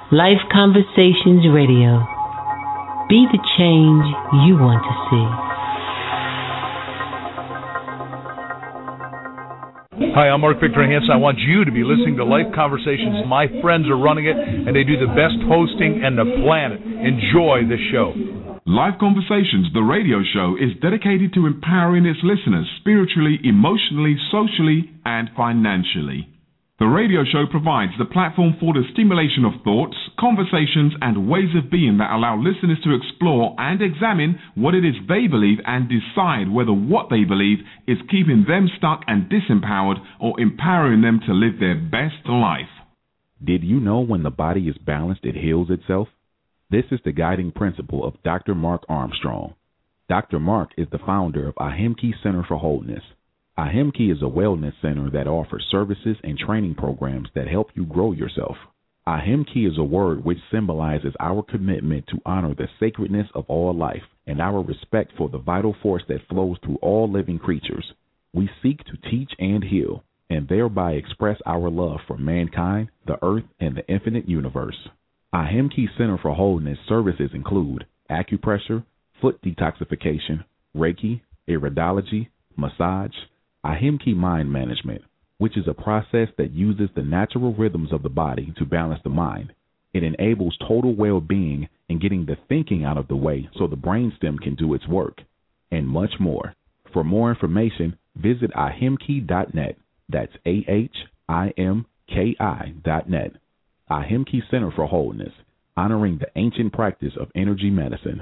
Life Conversations Radio. Be the change you want to see. Hi, I'm Mark Victor Hansen. I want you to be listening to Life Conversations. My friends are running it, and they do the best hosting on the planet. Enjoy the show. Life Conversations, the radio show, is dedicated to empowering its listeners spiritually, emotionally, socially, and financially. The radio show provides the platform for the stimulation of thoughts, conversations, and ways of being that allow listeners to explore and examine what it is they believe and decide whether what they believe is keeping them stuck and disempowered or empowering them to live their best life. Did you know when the body is balanced, it heals itself? This is the guiding principle of Dr. Mark Armstrong. Dr. Mark is the founder of Ahimki Center for Wholeness. Ahimki is a wellness center that offers services and training programs that help you grow yourself. Ahimki is a word which symbolizes our commitment to honor the sacredness of all life and our respect for the vital force that flows through all living creatures. We seek to teach and heal, and thereby express our love for mankind, the earth, and the infinite universe. Ahimki Center for Wholeness services include acupressure, foot detoxification, Reiki, iridology, massage, Ahimki Mind Management, which is a process that uses the natural rhythms of the body to balance the mind. It enables total well-being and getting the thinking out of the way so the brainstem can do its work, and much more. For more information, visit ahimki.net. That's AHIMKI.net. Ahimki Center for Wholeness, honoring the ancient practice of energy medicine.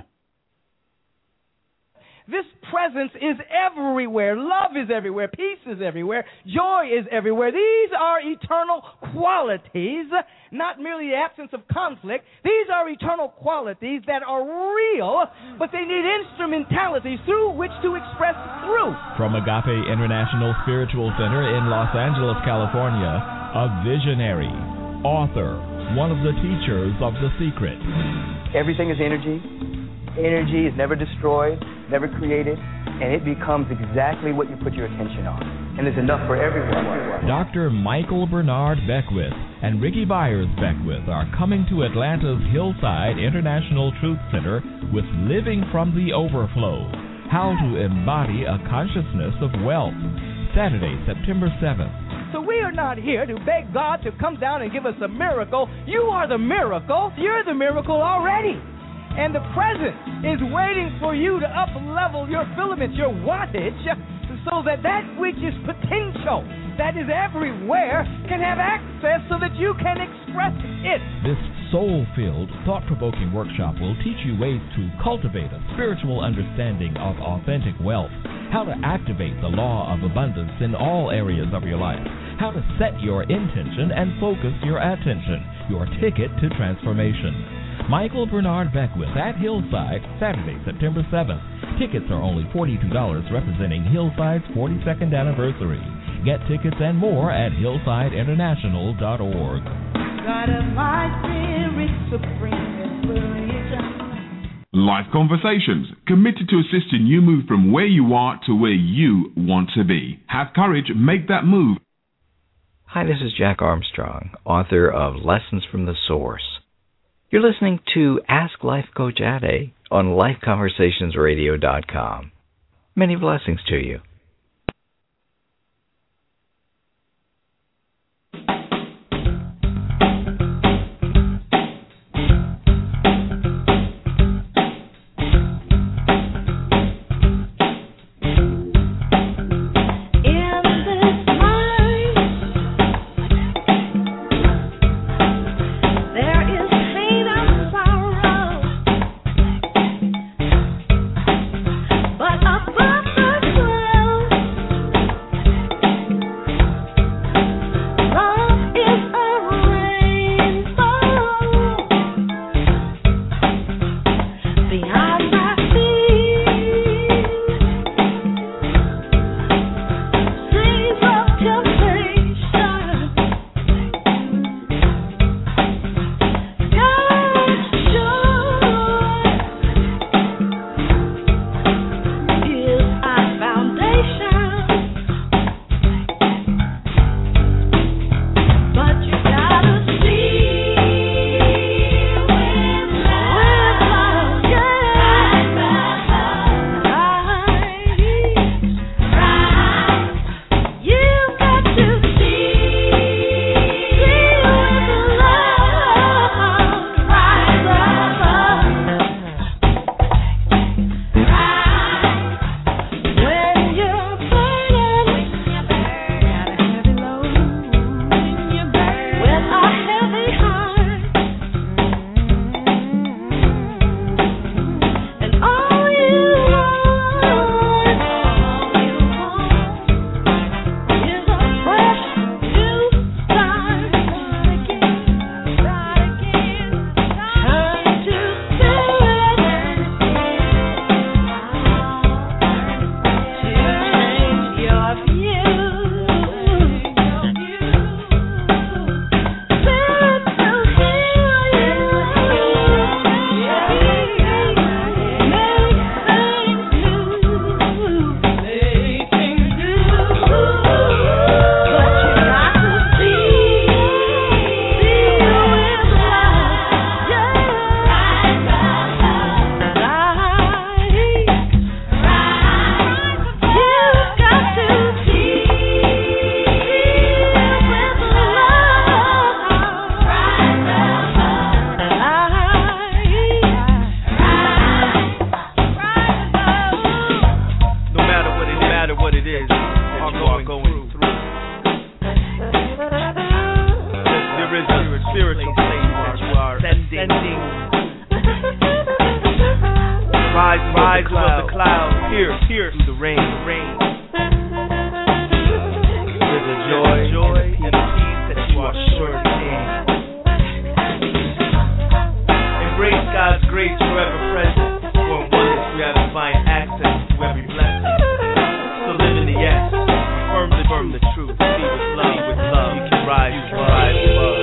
This presence is everywhere. Love is everywhere. Peace is everywhere. Joy is everywhere. These are eternal qualities, not merely the absence of conflict. These are eternal qualities that are real, but they need instrumentalities through which to express through. From Agape International Spiritual Center in Los Angeles, California, a visionary, author, one of the teachers of The Secret. Everything is energy. Energy is never destroyed, never created, and it becomes exactly what you put your attention on. And there's enough for everyone. Dr. Michael Bernard Beckwith and Ricky Byers Beckwith are coming to Atlanta's Hillside International Truth Center with Living from the Overflow, How to Embody a Consciousness of Wealth, Saturday, September 7th. So we are not here to beg God to come down and give us a miracle. You are the miracle. You're the miracle already. And the present is waiting for you to up-level your filaments, your wattage, so that which is potential, that is everywhere, can have access so that you can express it. This soul-filled, thought-provoking workshop will teach you ways to cultivate a spiritual understanding of authentic wealth, how to activate the law of abundance in all areas of your life, how to set your intention and focus your attention, your ticket to transformation. Michael Bernard Beckwith at Hillside, Saturday, September 7th. Tickets are only $42, representing Hillside's 42nd anniversary. Get tickets and more at hillsideinternational.org. God of my spirit, supreme inspiration. Life Conversations, committed to assisting you move from where you are to where you want to be. Have courage, make that move. Hi, this is Jack Armstrong, author of Lessons from the Source. You're listening to Ask Life Coach Ade on LifeConversationsRadio.com. Many blessings to you. But above the spiritual place that you are ascending. Rise above the clouds, pierce through the rain. There's a joy and a peace that you are sure to gain. Embrace God's grace forever present. For in oneness we have divine access to every blessing. So live in the yes, affirm the truth, be with love. You can rise above.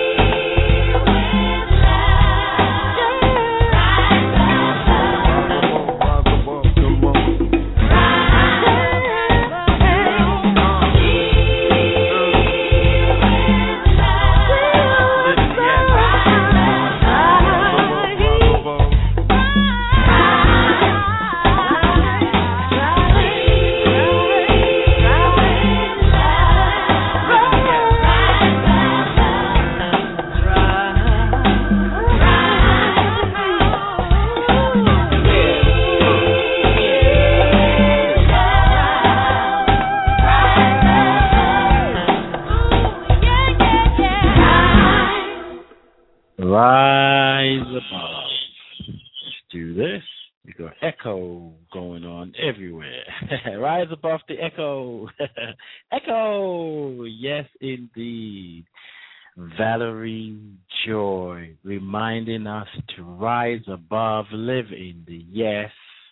Rise above. Let's do this. We got echo going on everywhere. Rise above the echo. Echo. Yes, indeed. Valerie Joy reminding us to rise above, live in the yes,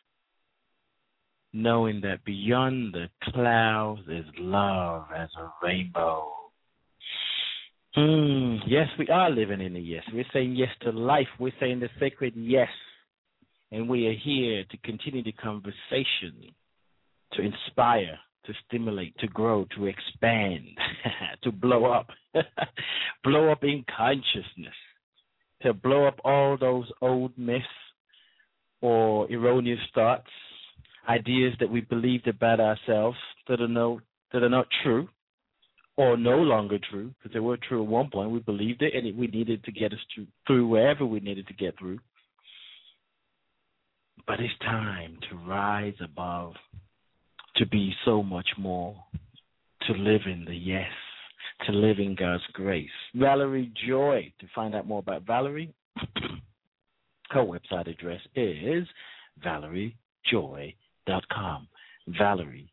knowing that beyond the clouds is love as a rainbow. Yes, we are living in the yes. We're saying yes to life. We're saying the sacred yes. And we are here to continue the conversation, to inspire, to stimulate, to grow, to expand, to blow up, blow up in consciousness, to blow up all those old myths or erroneous thoughts, ideas that we believed about ourselves that are not true. Or no longer true, because they were true at one point. We believed it, and we needed to get us through wherever we needed to get through. But it's time to rise above, to be so much more, to live in the yes, to live in God's grace. Valerie Joy, to find out more about Valerie, her website address is valeriejoy.com. Valerie,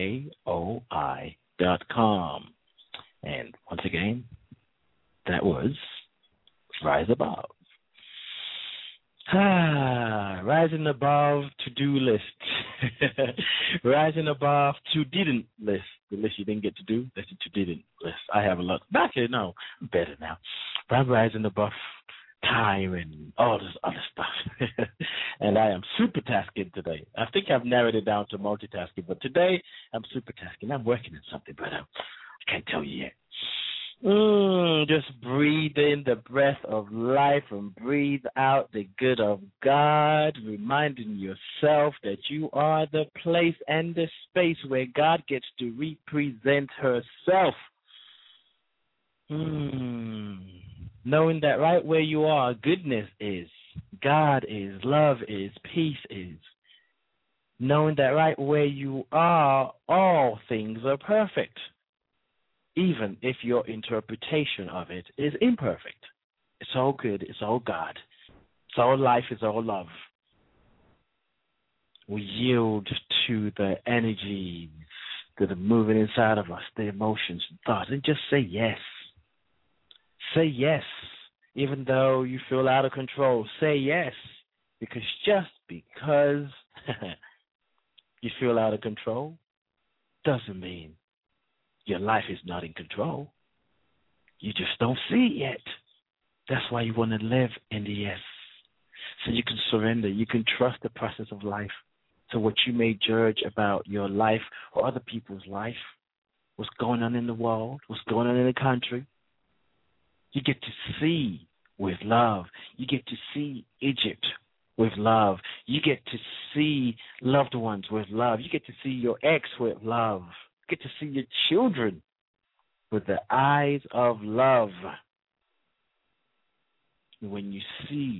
Joy.com. And once again, that was Rise Above. Rising above to-do list. Rising above to-didn't list. The list you didn't get to do, that's the to-didn't list. I have a lot. Actually, no, I'm better now. But I'm rising above time and all this other stuff. And I am super tasking today. I think I've narrowed it down to multitasking, but today I'm super tasking. I'm working on something, but I can't tell you yet. Just breathe in the breath of life and breathe out the good of God, reminding yourself that you are the place and the space where God gets to represent herself. Knowing that right where you are, goodness is, God is, love is, peace is. Knowing that right where you are, all things are perfect, even if your interpretation of it is imperfect. It's all good. It's all God. It's all life. It's all love. We yield to the energies that are moving inside of us, the emotions and thoughts, and just say yes. Say yes, even though you feel out of control. Say yes, because just because you feel out of control doesn't mean your life is not in control. You just don't see it yet. That's why you want to live in the yes. So you can surrender. You can trust the process of life. So what you may judge about your life or other people's life, what's going on in the world, what's going on in the country, you get to see with love. You get to see Egypt with love. You get to see loved ones with love. You get to see your ex with love. You get to see your children with the eyes of love. When you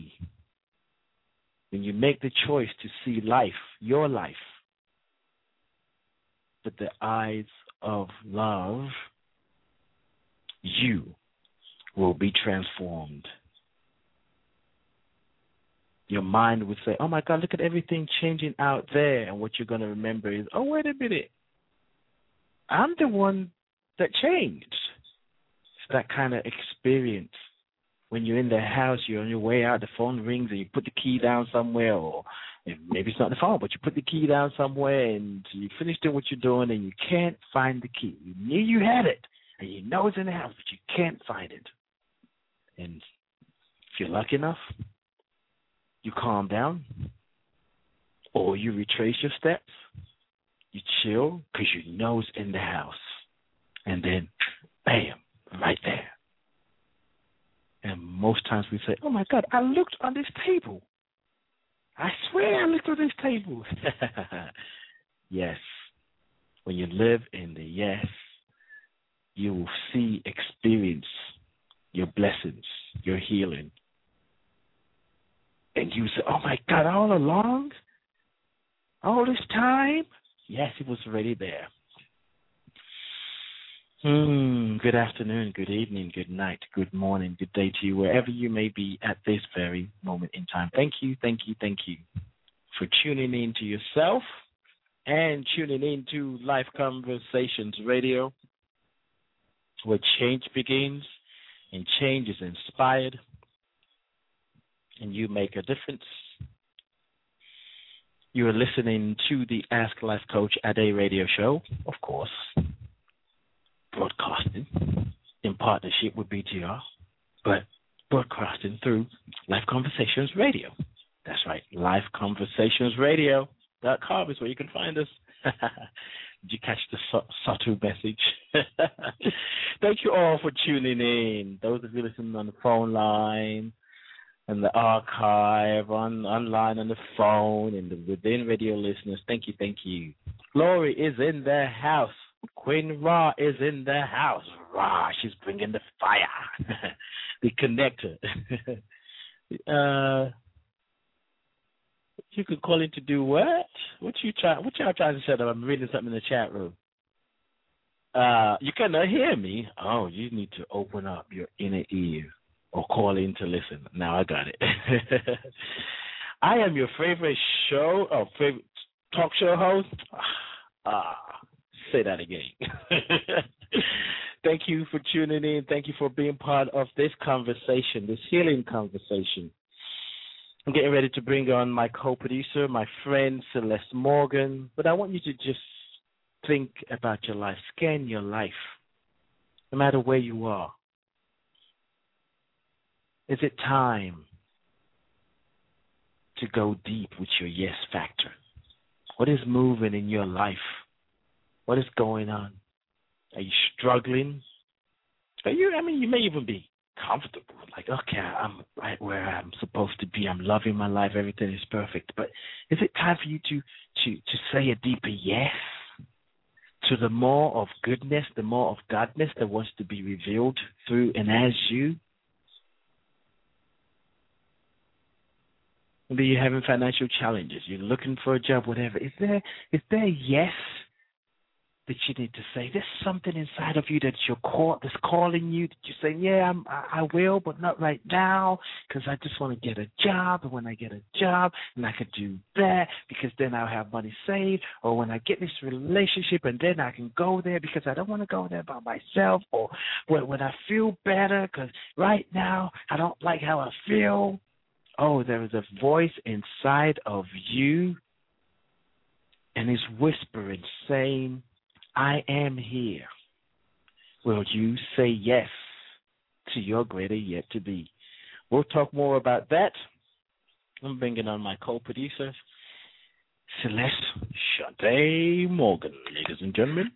make the choice to see life, your life, with the eyes of love, you will be transformed. Your mind would say, oh, my God, look at everything changing out there. And what you're going to remember is, oh, wait a minute. I'm the one that changed. It's that kind of experience. When you're in the house, you're on your way out, the phone rings, and you put the key down somewhere, or maybe it's not the phone, but you put the key down somewhere, and you finish doing what you're doing, and you can't find the key. You knew you had it, and you know it's in the house, but you can't find it. And if you're lucky enough, you calm down, or you retrace your steps, you chill, because you know it's in the house. And then, bam, right there. And most times we say, oh, my God, I looked on this table. I swear I looked on this table. Yes. When you live in the yes, you will see, experience your blessings, your healing. And you say, oh, my God, all along? All this time? Yes, it was already there. Good afternoon, good evening, good night, good morning, good day to you, wherever you may be at this very moment in time. Thank you for tuning in to yourself and tuning in to Life Conversations Radio, where change begins and change is inspired and you make a difference. You are listening to the Ask Life Coach Ade radio show, of course, broadcasting in partnership with BTR, but broadcasting through Life Conversations Radio. That's right, lifeconversationsradio.com is where you can find us. Did you catch the subtle message? Thank you all for tuning in. Those of you listening on the phone line and the archive, online on the phone, and the within radio listeners, thank you. Glory is in the house. Queen Ra is in the house. Ra, she's bringing the fire. The connector. You could call in to do what? What y'all trying to say? I'm reading something in the chat room. You cannot hear me. Oh, you need to open up your inner ear or call in to listen. Now I got it. I am your favorite favorite talk show host. Say that again. Thank you for tuning in. Thank you for being part of this conversation, this healing conversation. I'm getting ready to bring on my co-producer, my friend Celeste Morgan, but I want you to just think about your life, scan your life, no matter where you are. Is it time to go deep with your yes factor? What is moving in your life? What is going on? Are you struggling? You may even be comfortable. Like, okay, I'm right where I'm supposed to be. I'm loving my life. Everything is perfect. But is it time for you to say a deeper yes to the more of goodness, the more of godness that wants to be revealed through and as you? Maybe you're having financial challenges. You're looking for a job, whatever. Is there a yes that you need to say? There's something inside of you that's calling you, that you're saying, yeah, I will, but not right now, because I just want to get a job, and when I get a job, and I could do that, because then I'll have money saved, or when I get this relationship, and then I can go there, because I don't want to go there by myself, or when I feel better, because right now I don't like how I feel. Oh, there is a voice inside of you, and it's whispering, saying, I am here. Will you say yes to your greater yet to be? We'll talk more about that. I'm bringing on my co-producer, Celeste Sade Morgan, ladies and gentlemen.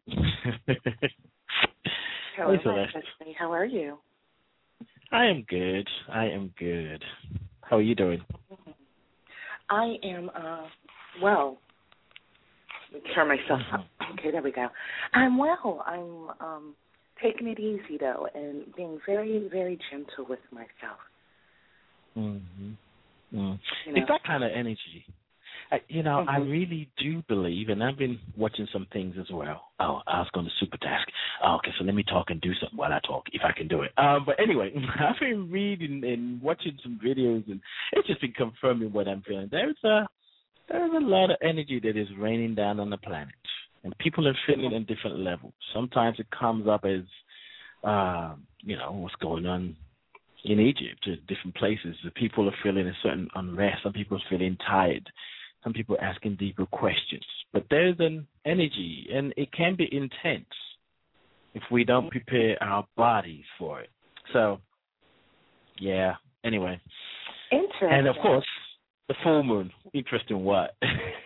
Hello, hey, Celeste. How are you? I am good. How are you doing? I am, well. Turn myself up. Okay, there we go. I'm well. I'm taking it easy, though, and being very, very gentle with myself. Mm-hmm. Mm. It's that kind of energy. I really do believe, and I've been watching some things as well. Oh, I was going to super task. Oh, okay, so let me talk and do something while I talk, if I can do it. But anyway, I've been reading and watching some videos, and it's just been confirming what I'm feeling. There's a lot of energy that is raining down on the planet, and people are feeling it in different levels. Sometimes it comes up as, what's going on in Egypt, different places. The people are feeling a certain unrest. Some people are feeling tired. Some people are asking deeper questions. But there's an energy, and it can be intense if we don't prepare our bodies for it. So, yeah, anyway. Interesting. And, of course, the full moon. Interesting what?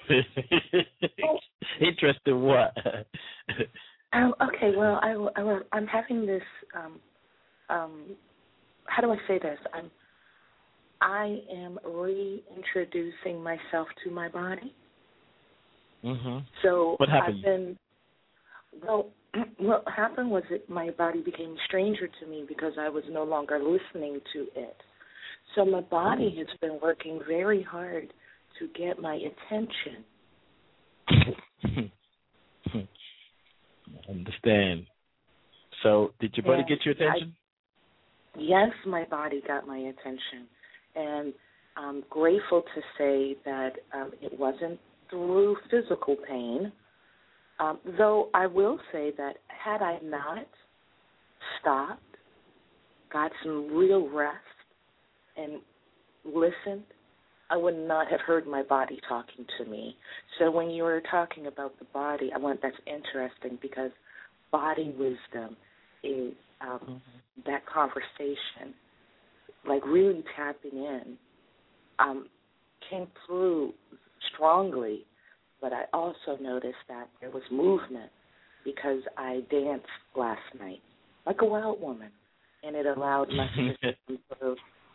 Interesting what? Okay, well, I'm having this, how do I say this? I am reintroducing myself to my body. Mm-hmm. So what happened? What happened was that my body became a stranger to me because I was no longer listening to it. So my body has been working very hard to get my attention. I understand. So did your body get your attention? Yes, my body got my attention. And I'm grateful to say that it wasn't through physical pain, though I will say that had I not stopped, got some real rest, and listened, I would not have heard my body talking to me. So when you were talking about the body, that's interesting because body wisdom is that conversation, like really tapping in, came through strongly, but I also noticed that there was movement because I danced last night like a wild woman, and it allowed my system to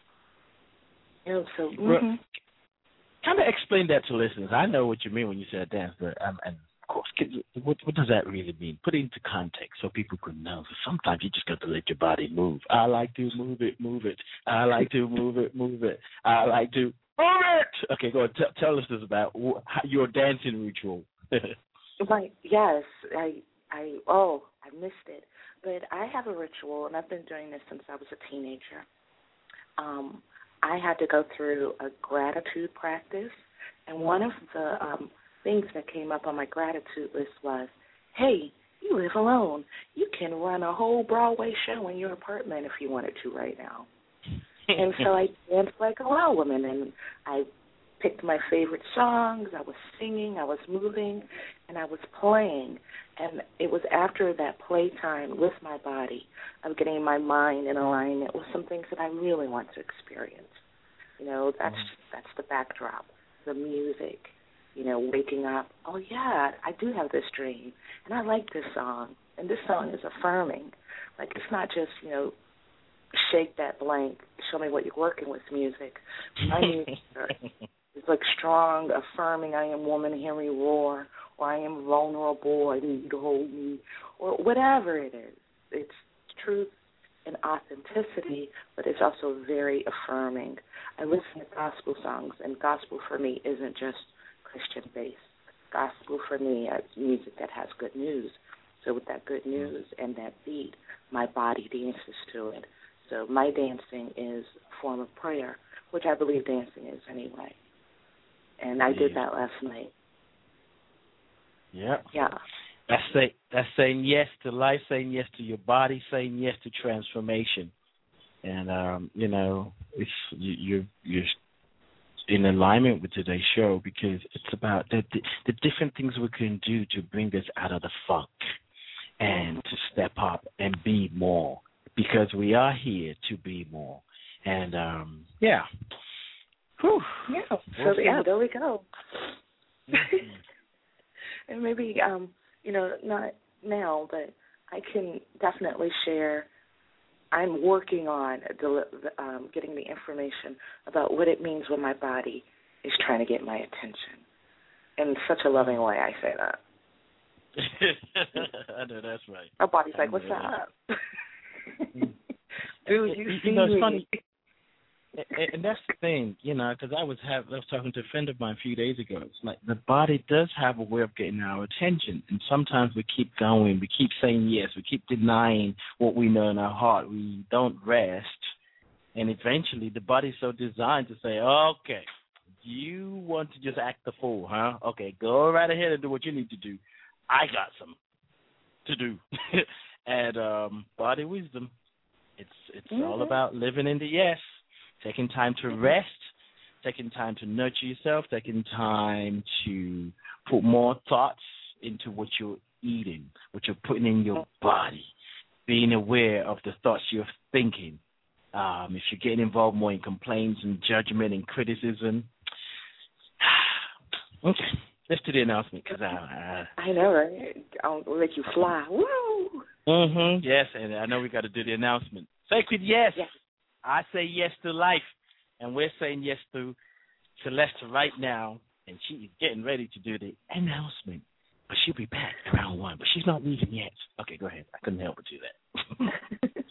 kind of explain that to listeners. I know what you mean when you say dance, but and of course, what does that really mean? Put it into context so people can know. So sometimes you just got to let your body move. I like to move it. I like to move it. I like to move it. Okay, go ahead. Tell us this about your dancing ritual. Yes, I missed it. But I have a ritual, and I've been doing this since I was a teenager. I had to go through a gratitude practice, and one of the things that came up on my gratitude list was, hey, you live alone. You can run a whole Broadway show in your apartment if you wanted to right now. And so I danced like a wild woman, and I picked my favorite songs. I was singing, I was moving, and I was playing. And it was after that playtime with my body of getting my mind in alignment with some things that I really want to experience. That's the backdrop, the music, waking up. Oh, yeah, I do have this dream, and I like this song, and this song is affirming. Like, it's not just, shake that blank, show me what you're working with music. My music is like strong, affirming, I am woman, hear me roar, or I am vulnerable, I need you to hold me, or whatever it is. It's truth and authenticity, but it's also very affirming. I listen to gospel songs, and gospel for me isn't just Christian-based. Gospel for me is music that has good news. So with that good news and that beat, my body dances to it. So my dancing is a form of prayer, which I believe dancing is anyway. And I did that last night. Yeah. Yeah. That's saying yes to life, saying yes to your body, saying yes to transformation. And it's you're in alignment with today's show because it's about the different things we can do to bring us out of the funk and to step up and be more, because we are here to be more. And yeah. Whew. Yeah. So there we go. And maybe not now, but I can definitely share. I'm working on getting the information about what it means when my body is trying to get my attention. In such a loving way, I say that. I know that's right. My body's like, what's up? Dude, you see it's funny. and that's the thing, because I was talking to a friend of mine a few days ago. It's like the body does have a way of getting our attention, and sometimes we keep going, we keep saying yes, we keep denying what we know in our heart. We don't rest, and eventually the body's so designed to say, okay, you want to just act the fool, huh? Okay, go right ahead and do what you need to do. I got some to do. And body wisdom, it's all about living in the yes, taking time to rest, taking time to nurture yourself, taking time to put more thoughts into what you're eating, what you're putting in your body, being aware of the thoughts you're thinking. If you're getting involved more in complaints and judgment and criticism. Okay, let's do the announcement because I know, right? I'll make you fly. Woo! Yes, and I know we got to do the announcement. Sacred yes. I say yes to life, and we're saying yes to Celeste right now, and she is getting ready to do the announcement. But she'll be back around 1, but she's not leaving yet. Okay, go ahead. I couldn't help but do that.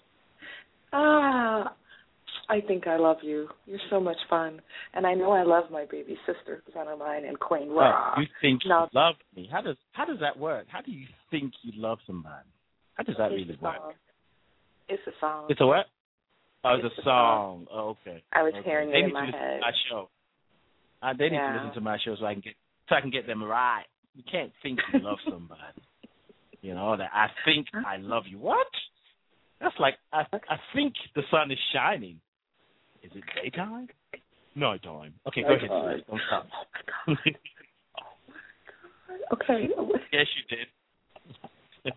I think I love you. You're so much fun. And I know I love my baby sister, who's on mine, and Queen Rock. You think you love me. How does that work? How do you think you love somebody? How does that really work? It's a song. It's a what? Oh, it's a song. Oh, okay. I was hearing it in my head. My show. They need to listen to my show so I can get them right. You can't think you love somebody. That I think I love you. What? That's like I think the sun is shining. Is it daytime? Nighttime. Okay, go ahead. Don't stop. Oh my God. Okay. Yes, you did.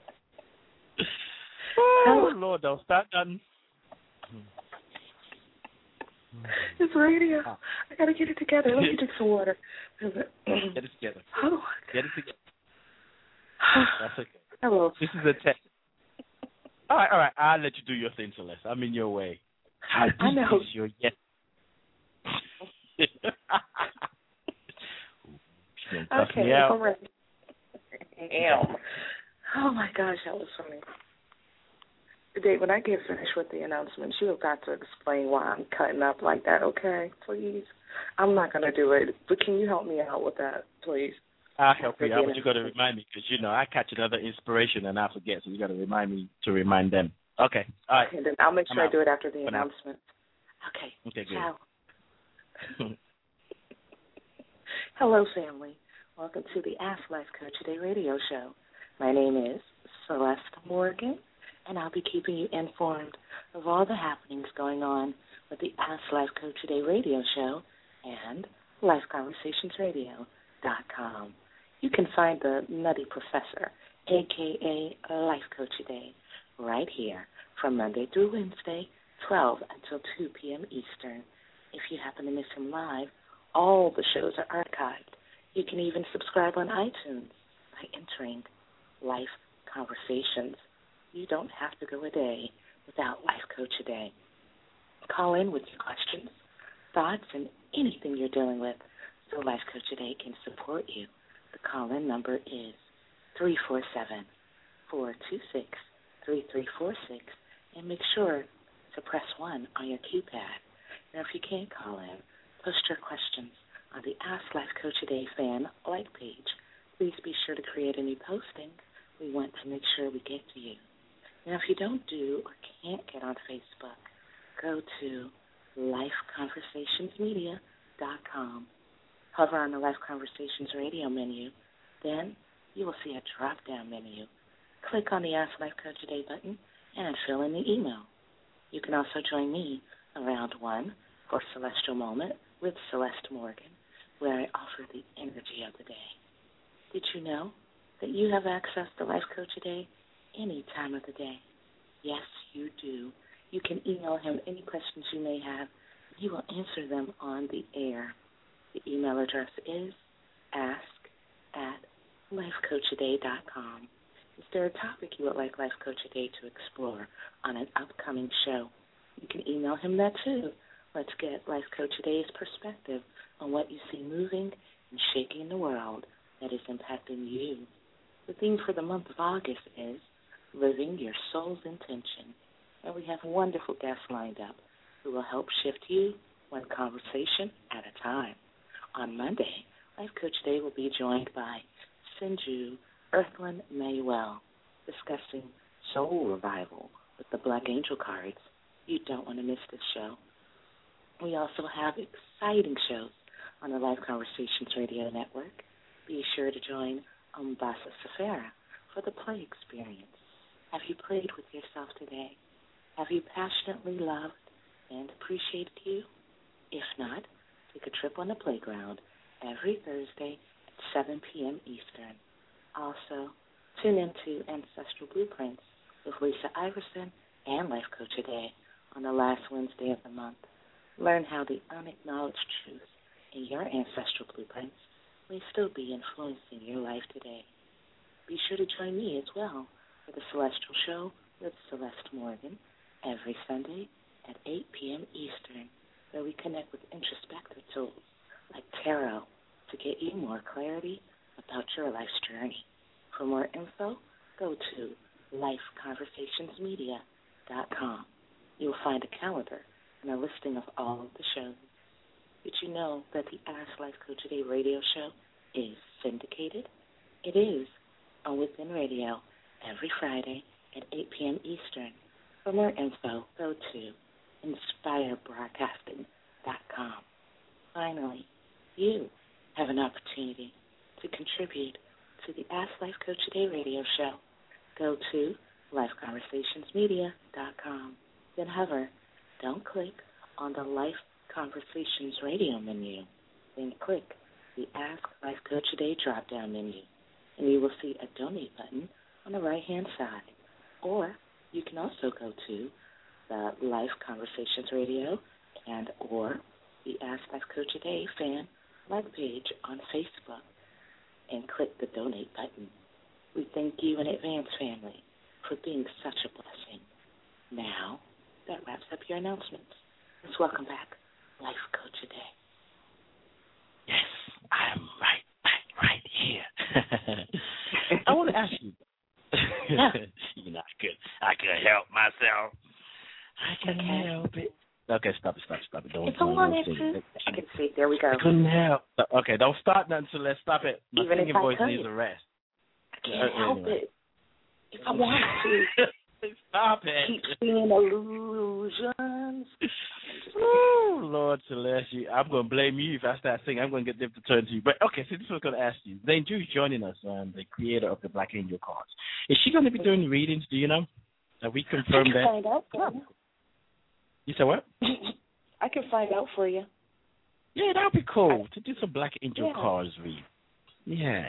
Oh, Lord, don't stop nothing. It's radio. I got to get it together. Let me drink some water. Get it together. Oh, get it together. That's okay. Hello. This is a test. All right. I'll let you do your thing, Celeste. I'm in your way. How deep is your yes? Okay, I'm ready. Damn. Oh, my gosh, that was funny. Dave, when I get finished with the announcement, you have got to explain why I'm cutting up like that, okay? Please. I'm not going to do it, but can you help me out with that, please? I'll help you out, but you got to remind me because, I catch another inspiration and I forget, so you got to remind me to remind them. Okay, all right. Okay, then I'll make sure I do it after the announcement. Okay, good. Ciao. Hello, family. Welcome to the Ask Life Coach Today radio show. My name is Celeste Morgan, and I'll be keeping you informed of all the happenings going on with the Ask Life Coach Today radio show and LifeConversationsRadio.com. You can find the Nutty Professor, a.k.a. Life Coach Today, right here from Monday through Wednesday, 12 until 2 p.m. Eastern. If you happen to miss him live, all the shows are archived. You can even subscribe on iTunes by entering Life Conversations. You don't have to go a day without Life Coach a Day. Call in with your questions, thoughts, and anything you're dealing with so Life Coach a Day can support you. The call-in number is 347-426-3346, and make sure to press 1 on your keypad. Now, if you can't call in, post your questions on the Ask Life Coach a Day fan like page. Please be sure to create a new posting. We want to make sure we get to you. Now, if you don't do or can't get on Facebook, go to LifeConversationsMedia.com. Hover on the Life Conversations radio menu. Then you will see a drop-down menu. Click on the Ask Life Coach Today button and fill in the email. You can also join me around 1 for Celestial Moment with Celeste Morgan, where I offer the energy of the day. Did you know that you have access to Life Coach Today any time of the day? Yes, you do. You can email him any questions you may have. He will answer them on the air. The email address is ask@lifecoachaday.com. Is there a topic you would like Life Coach Today to explore on an upcoming show? You can email him that too. Let's get Life Coach Today's perspective on what you see moving and shaking the world that is impacting you. The theme for the month of August is Living Your Soul's Intention. And we have wonderful guests lined up. who will help shift you one conversation at a time. On Monday, Life Coach Day will be joined by Sinju Earthlyn Mayuel, discussing soul revival with the Black Angel cards. You don't want to miss this show. We also have exciting shows on the Life Conversations Radio Network. Be sure to join Umbasa Safara for the play experience. Have you played with yourself today? Have you passionately loved and appreciated you? If not, take a trip on the playground every Thursday at 7 p.m. Eastern. Also, tune into Ancestral Blueprints with Lisa Iverson and Life Coach a Day on the last Wednesday of the month. Learn how the unacknowledged truth in your ancestral blueprints may still be influencing your life today. Be sure to join me as well for the Celestial Show with Celeste Morgan every Sunday at 8 p.m. Eastern, where we connect with introspective tools like tarot to get you more clarity about your life's journey. For more info, go to lifeconversationsmedia.com. You will find a calendar and a listing of all of the shows. Did you know that the Ask Life Coach Today radio show is syndicated? It is on Within Radio every Friday at 8 p.m. Eastern. For more info, go to inspirebroadcasting.com. Finally, you have an opportunity to contribute to the Ask Life Coach Today radio show. Go to lifeconversationsmedia.com. Then hover, don't click on the Life Conversations radio menu. Then click the Ask Life Coach Today drop-down menu, and you will see a donate button on the right-hand side. Or you can also go to the Life Conversations Radio and or the Ask Life Coach Today fan like page on Facebook and click the donate button. We thank you in advance, family, for being such a blessing. Now, that wraps up your announcements. Let's welcome back Life Coach Today. Yes, I'm right here. I want to ask you. You know, I could help myself. I can help it. Okay, stop it. Don't it's a long answer. I can see. There we go. I couldn't help. Okay, don't start nothing, so let's stop it. My Even singing voice needs a rest. I can't help it. If I want to. Stop it. Keep seeing illusions. Oh, Lord Celeste, I'm going to blame you if I start singing. I'm going to get them to turn to you. But, okay, so this is what I'm going to ask you. Zane Drew's joining us, the creator of the Black Angel cards. Is she going to be doing readings, do you know? Have we confirmed that? I can find out for you. You said what? I can find out for you. Yeah, that would be cool to do some Black Angel cards read. Yeah,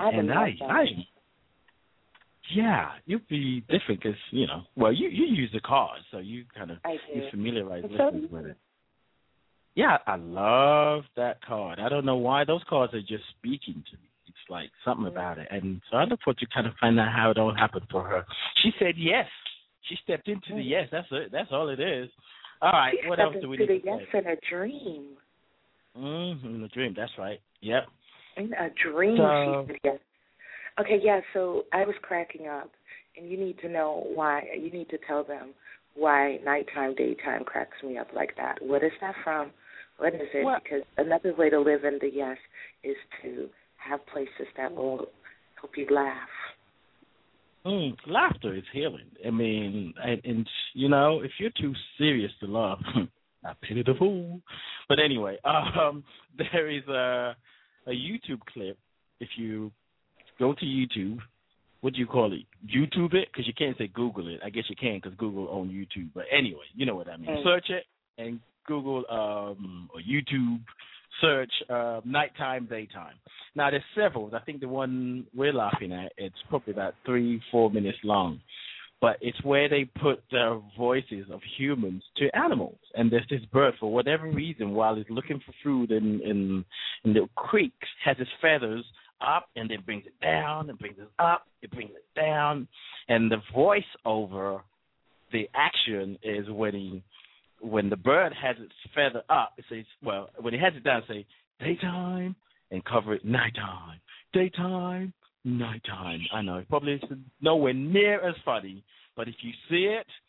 yeah, you'd be different because, you know, well, you use the cards, so you kind of familiarize listeners with it. Yeah, I love that card. I don't know why those cards are just speaking to me. It's like something about it. And so I look forward to kind of find out how it all happened for her. She said yes. She stepped into the yes. That's it. That's all it is. All right, what else do we need to say? Yes in a dream. In a dream, that's right. Yep. In a dream, she said yes. Okay, yeah, so I was cracking up, and you need to know why. You need to tell them why nighttime, daytime cracks me up like that. What is that from? What is it? Well, because another way to live in the yes is to have places that will help you laugh. Laughter is healing. I mean, and you know, if you're too serious to laugh, I pity the fool. But anyway, there is a YouTube clip. If you go to YouTube, what do you call it? YouTube it? Because you can't say Google it. I guess you can because Google owns YouTube. But anyway, you know what I mean. Search it and Google or YouTube, search nighttime, daytime. Now, there's several. I think the one we're laughing at, it's probably about 3-4 minutes long. But it's where they put the voices of humans to animals. And there's this bird, for whatever reason, while it's looking for food in the creeks, has its feathers up and then brings it down and brings it up, it brings it down. And the voice over the action is when the bird has its feather up, it says, well, when it has it down, it says daytime and cover it nighttime. Daytime, nighttime. I know, it probably is nowhere near as funny, but if you see it,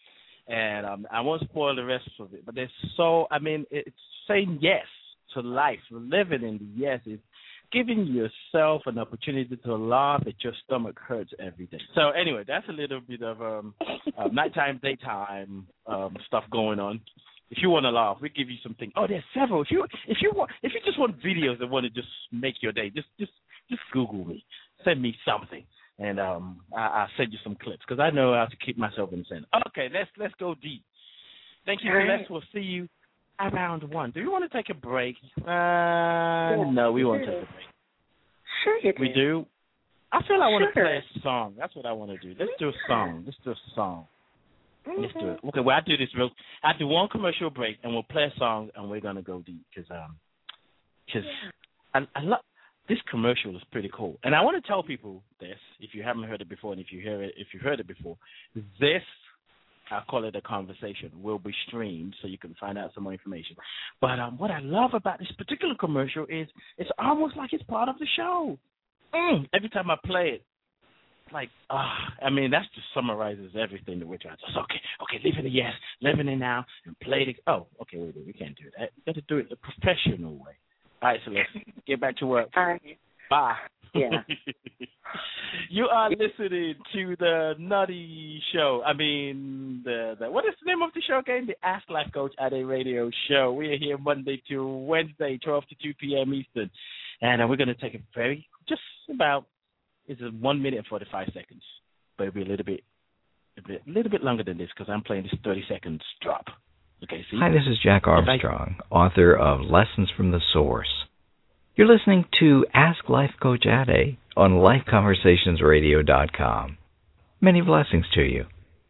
And I won't spoil the rest of it. But there's it's saying yes to life, living in the yes. It's giving yourself an opportunity to laugh at your stomach hurts every day. So anyway, that's a little bit of nighttime, daytime stuff going on. If you want to laugh, we give you something. Oh, there's several. If you just want videos that want to just make your day, just Google me, send me something, and I'll send you some clips because I know how to keep myself insane. Okay, let's go deep. Thank you, Celeste. We'll see you around 1. Do you want to take a break? No, we won't take a break. Sure you do. We do? I feel I want to play a song. That's what I want to do. Let's do a song. Let's do it. Okay, well, I do one commercial break, and we'll play a song, and we're going to go deep because I love this commercial is pretty cool. And I want to tell people this, if you haven't heard it before, and if you heard it before, this, I call it a conversation, will be streamed so you can find out some more information. But what I love about this particular commercial is it's almost like it's part of the show. Every time I play it, that just summarizes everything that we're trying to say. Okay, live in the yes, live in it now, and play it. Oh, okay, wait, we can't do that. You got to do it the professional way. All right, so let's get back to work. All right. Bye. Yeah. You are listening to the Nutty Show. What is the name of the show again? The Ask Life Coach Ade Radio Show. We are here Monday to Wednesday, 12 to 2 p.m. Eastern. And we're going to take a very, just about, it's 1 minute and 45 seconds. But it'll be a little bit longer than this because I'm playing this 30 seconds drop. Okay, see? Hi, this is Jack Armstrong, author of Lessons from the Source. You're listening to Ask Life Coach Ade on LifeConversationsRadio.com. Many blessings to you.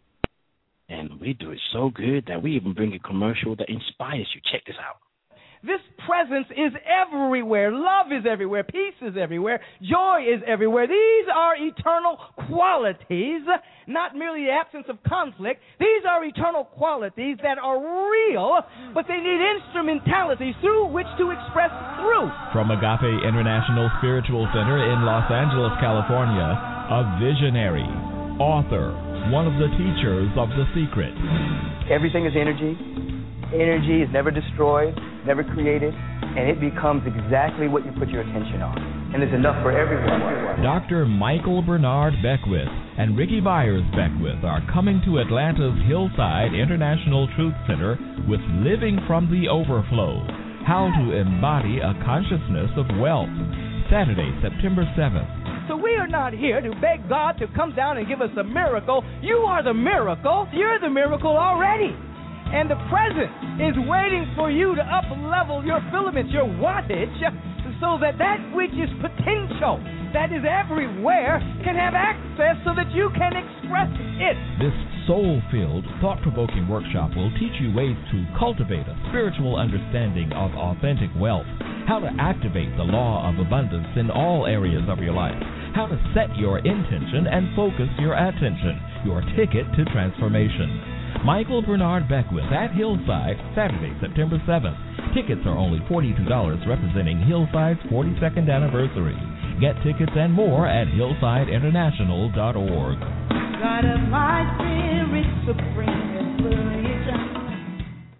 And we do it so good that we even bring a commercial that inspires you. Check this out. This presence is everywhere. Love is everywhere. Peace is everywhere. Joy is everywhere. These are eternal qualities, not merely the absence of conflict. These are eternal qualities that are real, but they need instrumentalities through which to express through. From Agape International Spiritual Center in Los Angeles, California, a visionary, author, one of the teachers of The Secret. Everything is energy. Energy is never destroyed, never created, and it becomes exactly what you put your attention on. And there's enough for everyone. Dr. Michael Bernard Beckwith and Ricky Byers Beckwith are coming to Atlanta's Hillside International Truth Center with Living from the Overflow, How to Embody a Consciousness of Wealth, Saturday, September 7th. So we are not here to beg God to come down and give us a miracle. You are the miracle. You're the miracle already. And the present is waiting for you to up-level your filaments, your wattage, so that which is potential, that is everywhere, can have access so that you can express it. This soul-filled, thought-provoking workshop will teach you ways to cultivate a spiritual understanding of authentic wealth, how to activate the law of abundance in all areas of your life, how to set your intention and focus your attention, your ticket to transformation. Michael Bernard Beckwith at Hillside, Saturday, September 7th. Tickets are only $42, representing Hillside's 42nd anniversary. Get tickets and more at hillsideinternational.org. God of my spirit, supreme inspiration.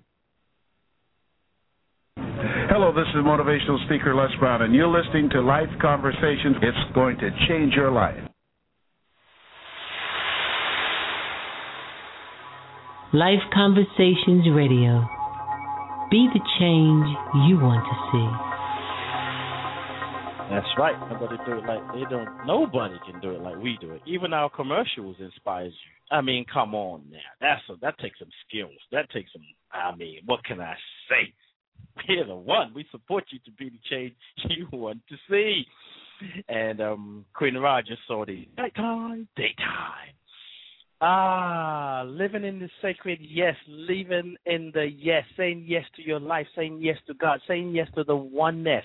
Hello, this is motivational speaker Les Brown, and you're listening to Life Conversations. It's going to change your life. Life Conversations Radio. Be the change you want to see. That's right. Nobody can do it like we do it. Even our commercials inspires you. I mean, come on now. That takes some skills. That takes some, what can I say? We're the one. We support you to be the change you want to see. And Queen Rogers saw the daytime. Living in the sacred yes, living in the yes, saying yes to your life, saying yes to God, saying yes to the oneness.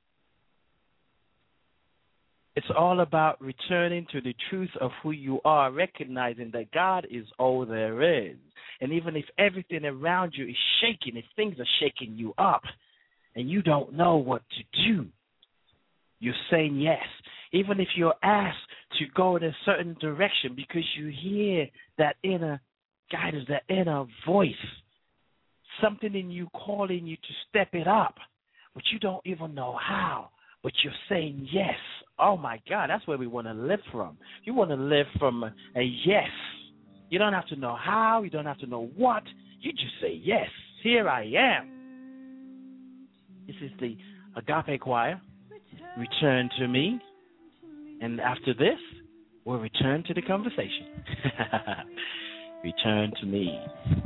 It's all about returning to the truth of who you are, recognizing that God is all there is. And even if everything around you is shaking, if things are shaking you up and you don't know what to do, you're saying yes. Even if you're asked to go in a certain direction because you hear that inner guidance, that inner voice, something in you calling you to step it up, but you don't even know how, but you're saying yes. Oh, my God, that's where we want to live from. You want to live from a yes. You don't have to know how. You don't have to know what. You just say, yes, here I am. This is the Agape Choir. Return to me. And after this, we'll return to the conversation. Return to me.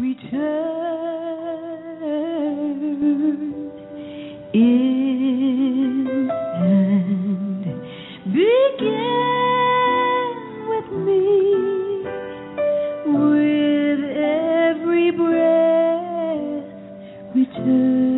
Return in and begin with me. With every breath, return.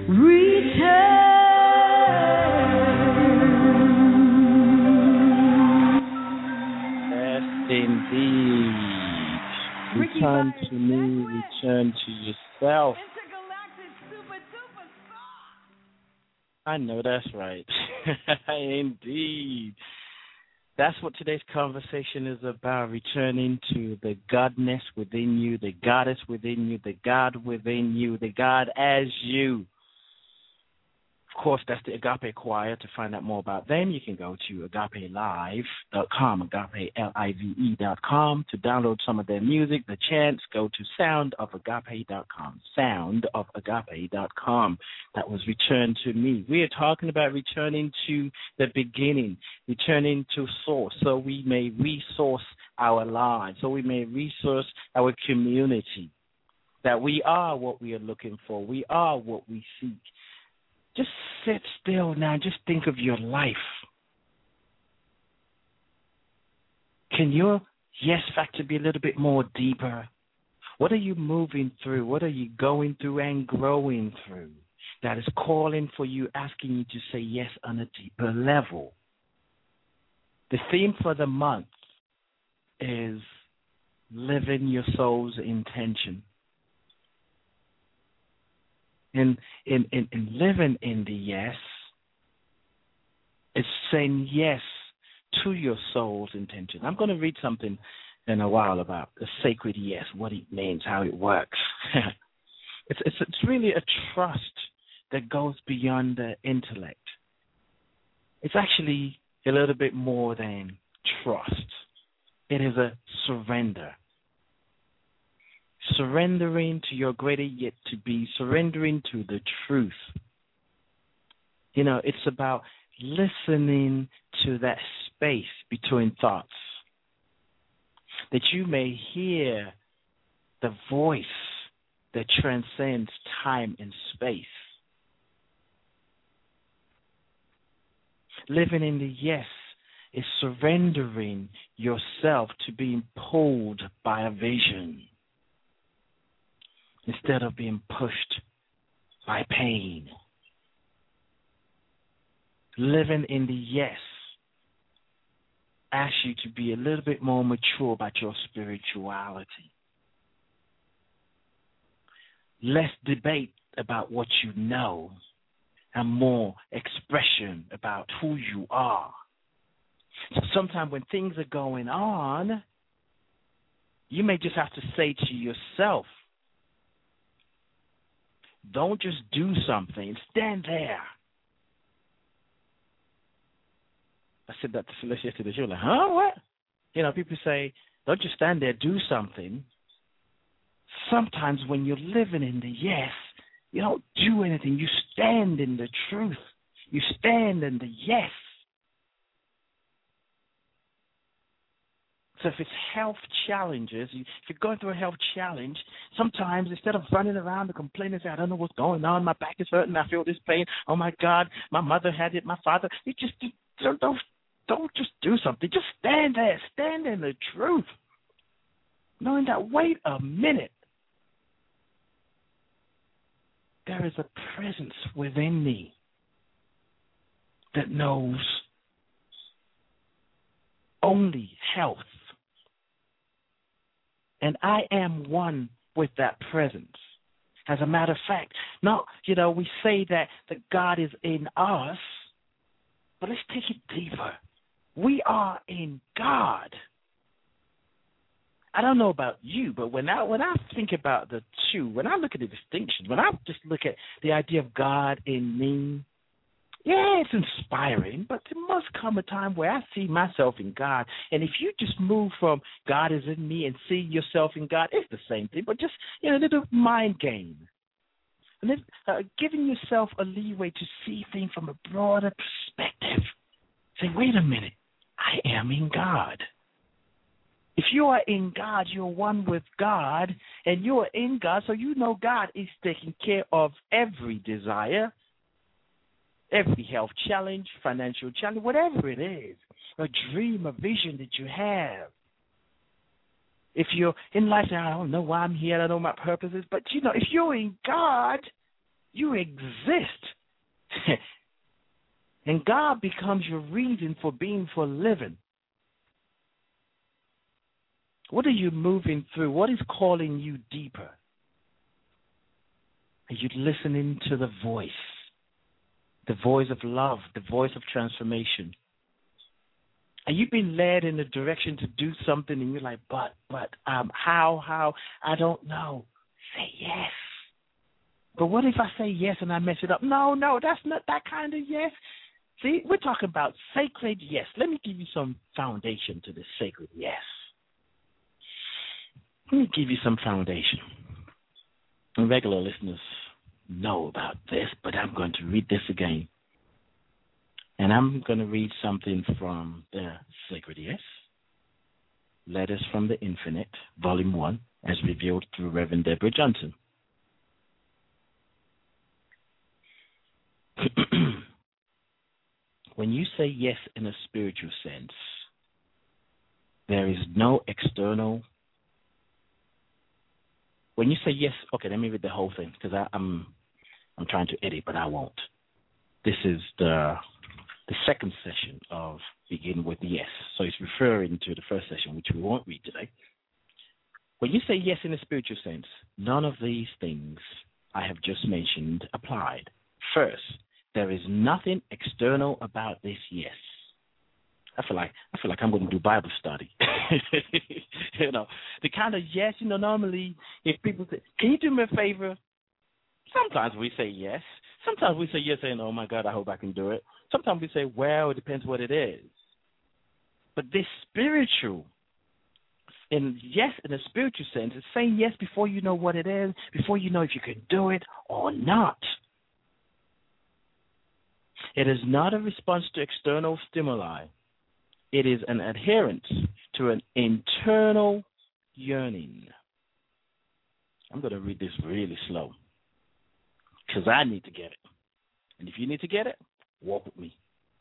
Indeed. Return to me, return to yourself. I know that's right. Indeed. That's what today's conversation is about, returning to the Godness within you, the Goddess within you, the God within you, the God as you. Of course, that's the Agape Choir. To find out more about them, you can go to agapelive.com, agapelive.com. To download some of their music, the chants, go to soundofagape.com, soundofagape.com. That was Return to Me. We are talking about returning to the beginning, returning to source, so we may resource our lives, so we may resource our community, that we are what we are looking for, we are what we seek. Just sit still now. Just think of your life. Can your yes factor be a little bit more deeper? What are you moving through? What are you going through and growing through that is calling for you, asking you to say yes on a deeper level? The theme for the month is living your soul's intention. In living in the yes, it's saying yes to your soul's intention. I'm going to read something in a while about the sacred yes, what it means, how it works. It's really a trust that goes beyond the intellect. It's actually a little bit more than trust. It is a surrender. Surrendering to your greater yet to be, surrendering to the truth. You know, it's about listening to that space between thoughts, that you may hear the voice that transcends time and space. Living in the yes is surrendering yourself to being pulled by a vision, instead of being pushed by pain. Living in the yes asks you to be a little bit more mature about your spirituality. Less debate about what you know and more expression about who you are. So sometimes when things are going on, you may just have to say to yourself, don't just do something. Stand there. I said that to Phyllis yesterday. She was like, huh, what? You know, people say, don't just stand there, do something. Sometimes when you're living in the yes, you don't do anything. You stand in the truth. You stand in the yes. So if it's health challenges, if you're going through a health challenge, sometimes instead of running around and complaining and saying, I don't know what's going on, my back is hurting, I feel this pain, oh my God, my mother had it, my father, you just don't just do something. Just stand there, stand in the truth. Knowing that, wait a minute, there is a presence within me that knows only health. And I am one with that presence. As a matter of fact, we say that God is in us, but let's take it deeper. We are in God. I don't know about you, but when I think about the two, when I look at the distinction, when I just look at the idea of God in me, yeah, it's inspiring, but there must come a time where I see myself in God. And if you just move from God is in me and see yourself in God, it's the same thing, but just a little mind game. And then giving yourself a leeway to see things from a broader perspective. Say, wait a minute, I am in God. If you are in God, you're one with God, and you are in God, so you know God is taking care of every desire, every health challenge, financial challenge, whatever it is, a dream, a vision that you have. If you're in life, I don't know why I'm here, I don't know what my purpose is, but if you're in God, You exist. And God becomes your reason for being, for living. What are you moving through? What is calling you deeper? Are you listening to the voice of love, the voice of transformation? Are you being led in a direction to do something and you're like, but, how? I don't know. Say yes. But what if I say yes and I mess it up? No, that's not that kind of yes. See, we're talking about sacred yes. Let me give you some foundation to this sacred yes. Let me give you some foundation. And regular listeners know about this, but I'm going to read this again. And I'm going to read something from the Sacred Yes, Letters from the Infinite, Volume 1, as revealed through Reverend Deborah Johnson. When you say yes in a spiritual sense, there is no external. When you say yes, okay, let me read the whole thing because I'm trying to edit, but I won't. This is the second session of Begin with Yes. So it's referring to the first session, which we won't read today. When you say yes in a spiritual sense, none of these things I have just mentioned applied. First, there is nothing external about this yes. I feel like I'm going to do Bible study. The kind of yes, normally if people say, can you do me a favor? Sometimes we say yes. Sometimes we say yes saying, oh, my God, I hope I can do it. Sometimes we say, well, it depends what it is. But this spiritual, and yes, in a spiritual sense, is saying yes before you know what it is, before you know if you can do it or not. It is not a response to external stimuli. It is an adherence to an internal yearning. I'm going to read this really slow because I need to get it. And if you need to get it, walk with me.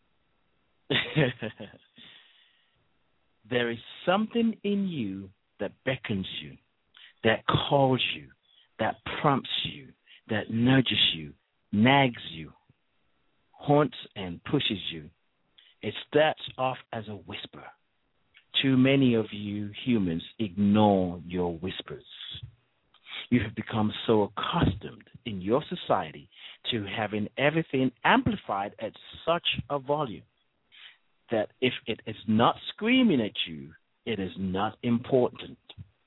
There is something in you that beckons you, that calls you, that prompts you, that nudges you, nags you, haunts and pushes you. It starts off as a whisper. Too many of you humans ignore your whispers. You have become so accustomed in your society to having everything amplified at such a volume that if it is not screaming at you, it is not important.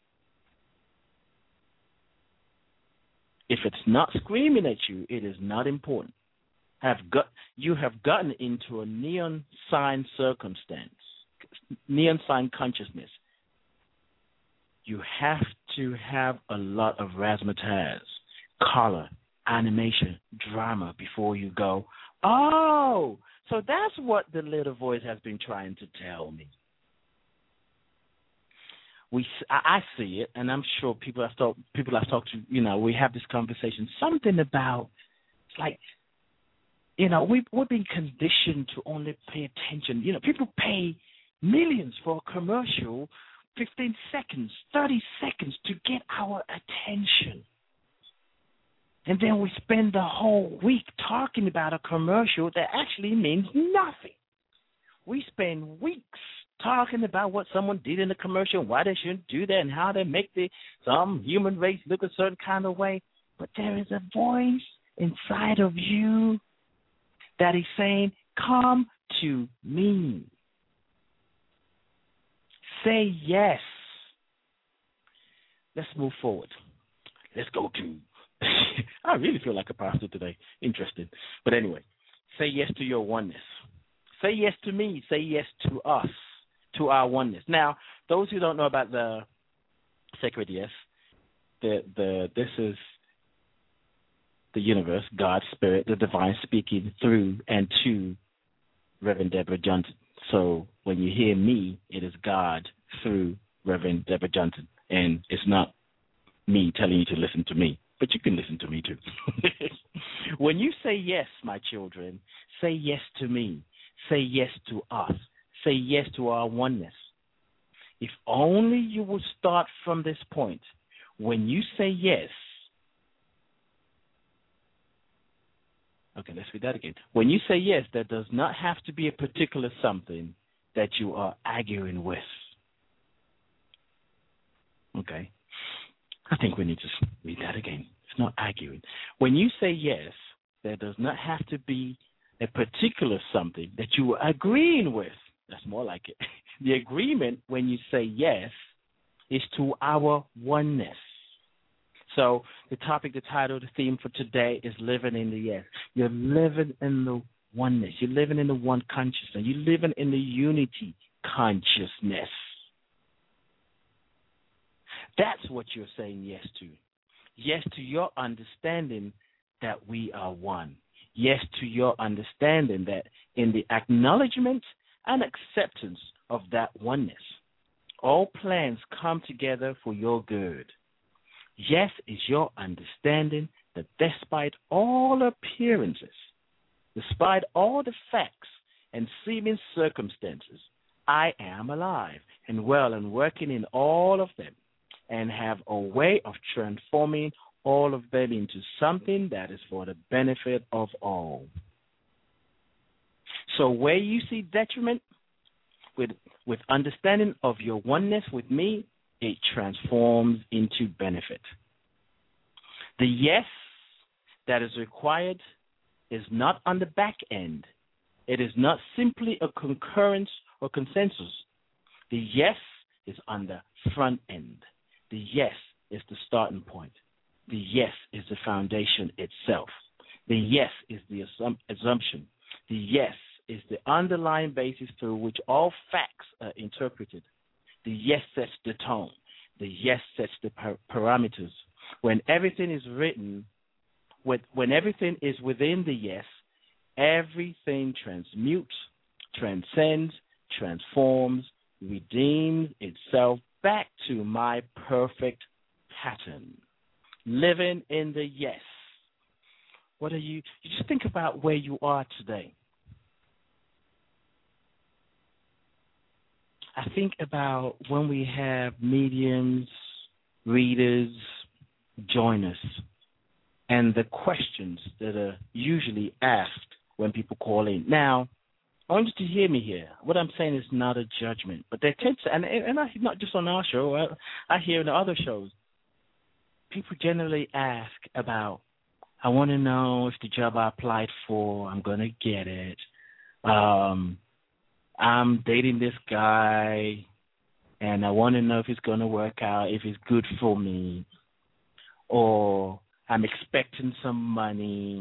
If it's not screaming at you, it is not important. You have gotten into a neon sign circumstance, neon sign consciousness. You have to have a lot of razzmatazz, color, animation, drama before you go, oh, so that's what the little voice has been trying to tell me. I see it, and I'm sure people I've talked to, we have this conversation. Something about, it's like, we've been conditioned to only pay attention. People pay millions for a commercial, 15 seconds, 30 seconds to get our attention. And then we spend the whole week talking about a commercial that actually means nothing. We spend weeks talking about what someone did in the commercial, why they shouldn't do that, and how they make some human race look a certain kind of way. But there is a voice inside of you that is saying, come to me. Say yes. Let's move forward. Let's go to I really feel like a pastor today. Interesting. But anyway, say yes to your oneness. Say yes to me. Say yes to us, to our oneness. Now, those who don't know about the sacred yes, this is the universe, God, Spirit, the divine speaking through and to Reverend Deborah Johnson. So when you hear me, it is God through Reverend Deborah Johnson. And it's not me telling you to listen to me, but you can listen to me too. When you say yes, my children, say yes to me. Say yes to us. Say yes to our oneness. If only you would start from this point. When you say yes, Okay, let's read that again. When you say yes, there does not have to be a particular something that you are arguing with. Okay. I think we need to read that again. It's not arguing. When you say yes, there does not have to be a particular something that you are agreeing with. That's more like it. The agreement when you say yes is to our oneness. So the topic, the title, the theme for today is living in the yes. You're living in the oneness. You're living in the one consciousness. You're living in the unity consciousness. That's what you're saying yes to. Yes to your understanding that we are one. Yes to your understanding that in the acknowledgement and acceptance of that oneness, all plans come together for your good. Yes is your understanding that despite all appearances, despite all the facts and seeming circumstances, I am alive and well and working in all of them, and have a way of transforming all of them into something that is for the benefit of all. So where you see detriment, with understanding of your oneness with me, it transforms into benefit. The yes that is required is not on the back end. It is not simply a concurrence or consensus. The yes is on the front end. The yes is the starting point. The yes is the foundation itself. The yes is the assumption. The yes is the underlying basis through which all facts are interpreted. The yes sets the tone. The yes sets the parameters. When everything is written, when everything is within the yes, everything transmutes, transcends, transforms, redeems itself back to my perfect pattern. Living in the yes. What are you just think about where you are today. I think about when we have mediums, readers join us, and the questions that are usually asked when people call in. Now, I want you to hear me here. What I'm saying is not a judgment, but there tends to, and I, not just on our show, I hear in other shows, people generally ask about, I want to know if the job I applied for, I'm going to get it. I'm dating this guy, and I want to know if it's going to work out, if it's good for me, or I'm expecting some money.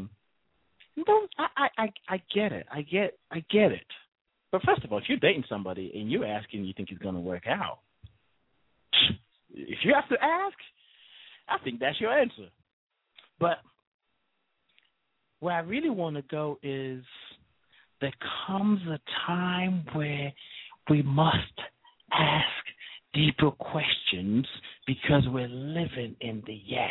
I get it. I get it. But first of all, if you're dating somebody and you're asking, you think it's going to work out, if you have to ask, I think that's your answer. But where I really want to go is there comes a time where we must ask deeper questions because we're living in the yes.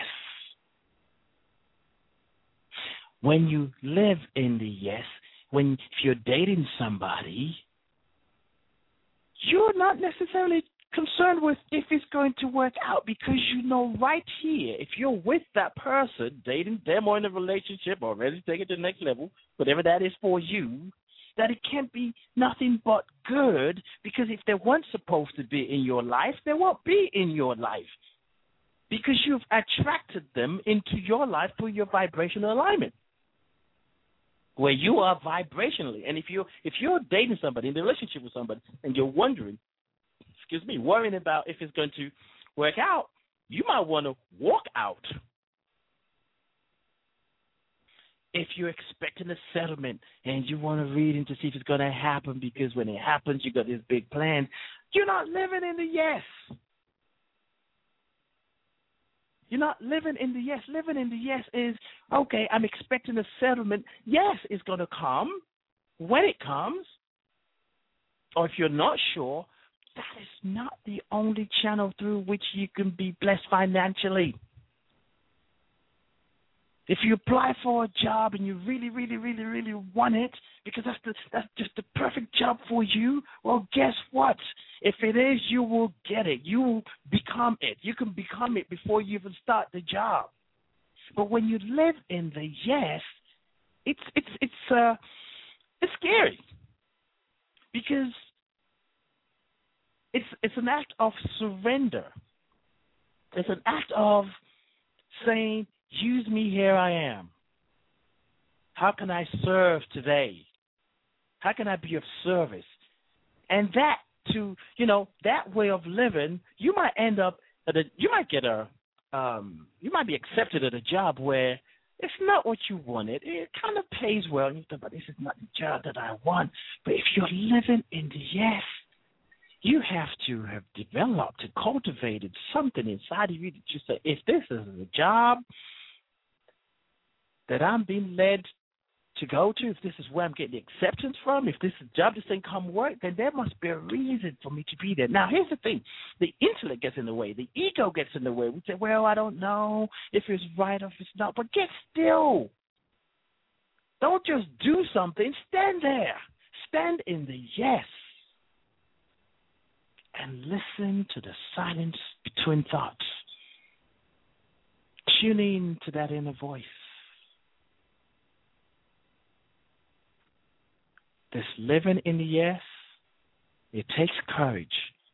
When you live in the yes, if you're dating somebody, you're not necessarily concerned with if it's going to work out because you know right here, if you're with that person, dating them or in a relationship or ready to take it to the next level, whatever that is for you, that it can't be nothing but good because if they weren't supposed to be in your life, they won't be in your life because you've attracted them into your life through your vibrational alignment where you are vibrationally. And if you're dating somebody, in a relationship with somebody, and you're worrying about if it's going to work out, you might want to walk out. If you're expecting a settlement and you want to read in to see if it's going to happen because when it happens, you got this big plan, you're not living in the yes. You're not living in the yes. Living in the yes is, okay, I'm expecting a settlement. Yes, it's going to come when it comes. Or if you're not sure, that is not the only channel through which you can be blessed financially. If you apply for a job and you really, really, really, really want it because that's just the perfect job for you, well, guess what? If it is, you will get it. You will become it. You can become it before you even start the job. But when you live in the yes, it's scary because it's an act of surrender. It's an act of saying, use me, here I am. How can I serve today? How can I be of service? And that that way of living, you might end up you might be accepted at a job where it's not what you wanted. It kind of pays well, and you think, but this is not the job that I want. But if you're living in the yes, you have to have developed and cultivated something inside of you that you say, if this is a job that I'm being led to go to, if this is where I'm getting the acceptance from, if this is a job that doesn't come work, then there must be a reason for me to be there. Now, here's the thing. The intellect gets in the way. The ego gets in the way. We say, well, I don't know if it's right or if it's not. But get still. Don't just do something. Stand there. Stand in the yes. And listen to the silence between thoughts. Tune in to that inner voice. This living in the yes, it takes courage.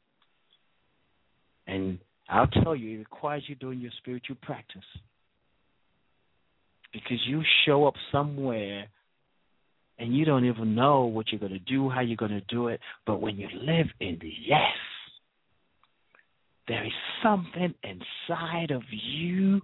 And I'll tell you, it requires you doing your spiritual practice. Because you show up somewhere and you don't even know what you're going to do, how you're going to do it. But when you live in the yes, there is something inside of you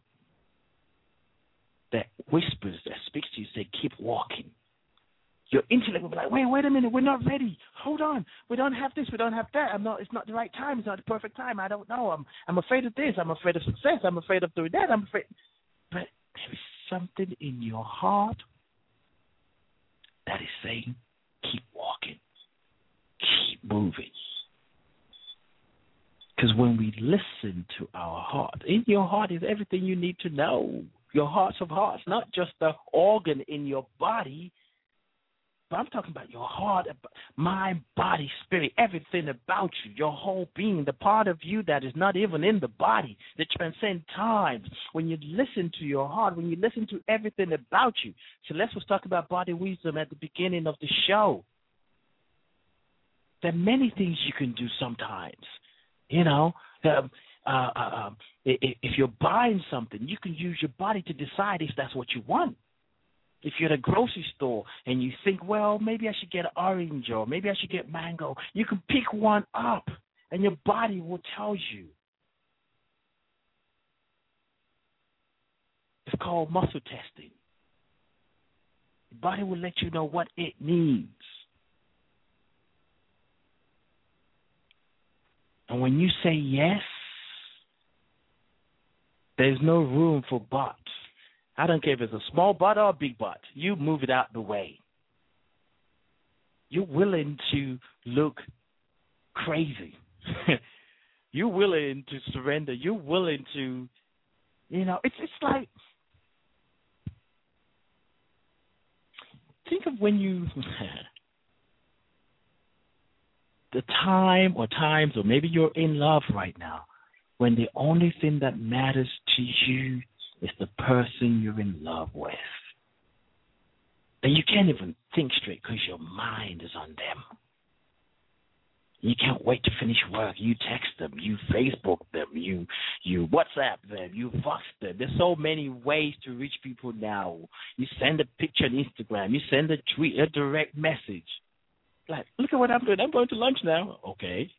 that whispers, that speaks to you, say, keep walking. Your intellect will be like, wait a minute, we're not ready. Hold on. We don't have this, we don't have that. It's not the right time, it's not the perfect time. I don't know. I'm afraid of this, I'm afraid of success, I'm afraid of doing that, I'm afraid. But there is something in your heart that is saying, keep walking, keep moving. Because when we listen to our heart, in your heart is everything you need to know. Your hearts of hearts, not just the organ in your body, but I'm talking about your heart, mind, body, spirit, everything about you, your whole being, the part of you that is not even in the body, that transcends time. When you listen to your heart, when you listen to everything about you. Celeste was talking about body wisdom at the beginning of the show. There are many things you can do sometimes. If you're buying something, you can use your body to decide if that's what you want. If you're at a grocery store and you think, well, maybe I should get an orange or maybe I should get mango, you can pick one up and your body will tell you. It's called muscle testing. Your body will let you know what it needs. And when you say yes, there's no room for buts. I don't care if it's a small butt or a big butt. You move it out the way. You're willing to look crazy. You're willing to surrender. You're willing to, it's like, think of when you, the time or times, or maybe you're in love right now, when the only thing that matters to you is the person you're in love with. And you can't even think straight because your mind is on them. You can't wait to finish work. You text them, you Facebook them, you WhatsApp them, you Vox them. There's so many ways to reach people now. You send a picture on Instagram. You send a tweet, a direct message. Like, look at what I'm doing. I'm going to lunch now. Okay.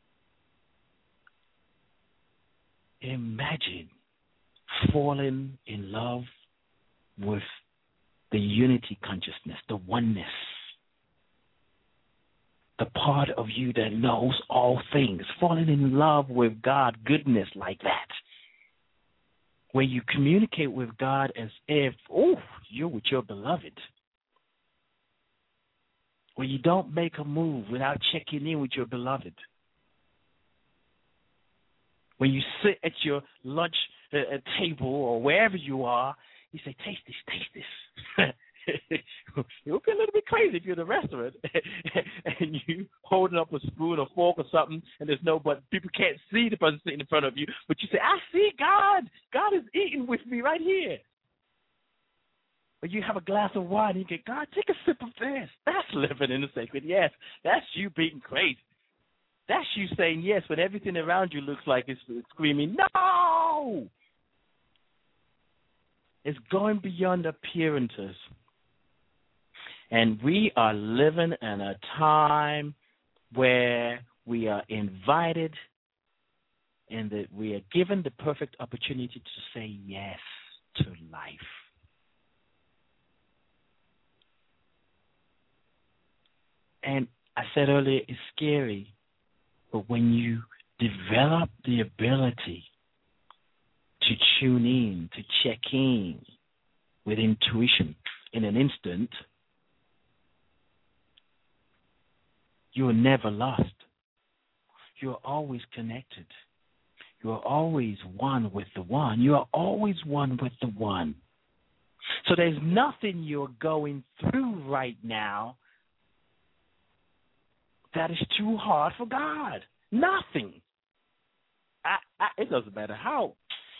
Imagine falling in love with the unity consciousness, the oneness, the part of you that knows all things, falling in love with God, goodness like that, where you communicate with God as if, you're with your beloved, where you don't make a move without checking in with your beloved, when you sit at your lunch table or wherever you are, you say, taste this. You'll be a little bit crazy if you're in a restaurant and you holding up a spoon or fork or something and people can't see the person sitting in front of you, but you say, I see God. God is eating with me right here. Or you have a glass of wine and you get, God, take a sip of this. That's living in the sacred yes. That's you being crazy. That's you saying yes when everything around you looks like it's screaming, no! It's going beyond appearances. And we are living in a time where we are invited and that we are given the perfect opportunity to say yes to life. And I said earlier, it's scary, but when you develop the ability to tune in, to check in with intuition in an instant, you are never lost. You are always connected. You are always one with the one. You are always one with the one. So there's nothing you're going through right now that is too hard for God. Nothing. It doesn't matter how.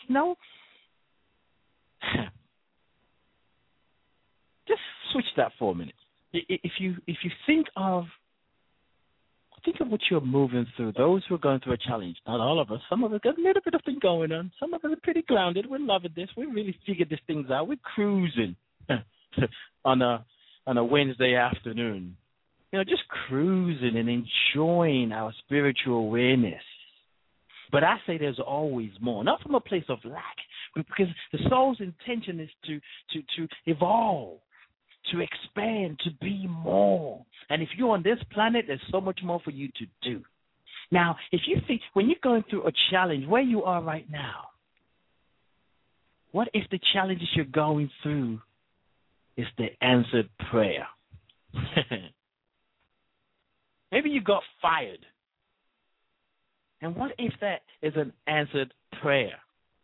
Just switch that for a minute. If you think of what you're moving through. Those who are going through a challenge, not all of us. Some of us got a little bit of thing going on. Some of us are pretty grounded. We're loving this. We really figured these things out. We're cruising on a Wednesday afternoon. Just cruising and enjoying our spiritual awareness. But I say there's always more, not from a place of lack, but because the soul's intention is to evolve, to expand, to be more. And if you're on this planet, there's so much more for you to do. Now, if you think, when you're going through a challenge, where you are right now, what if the challenges you're going through is the answered prayer? Maybe you got fired. And what if that is an answered prayer?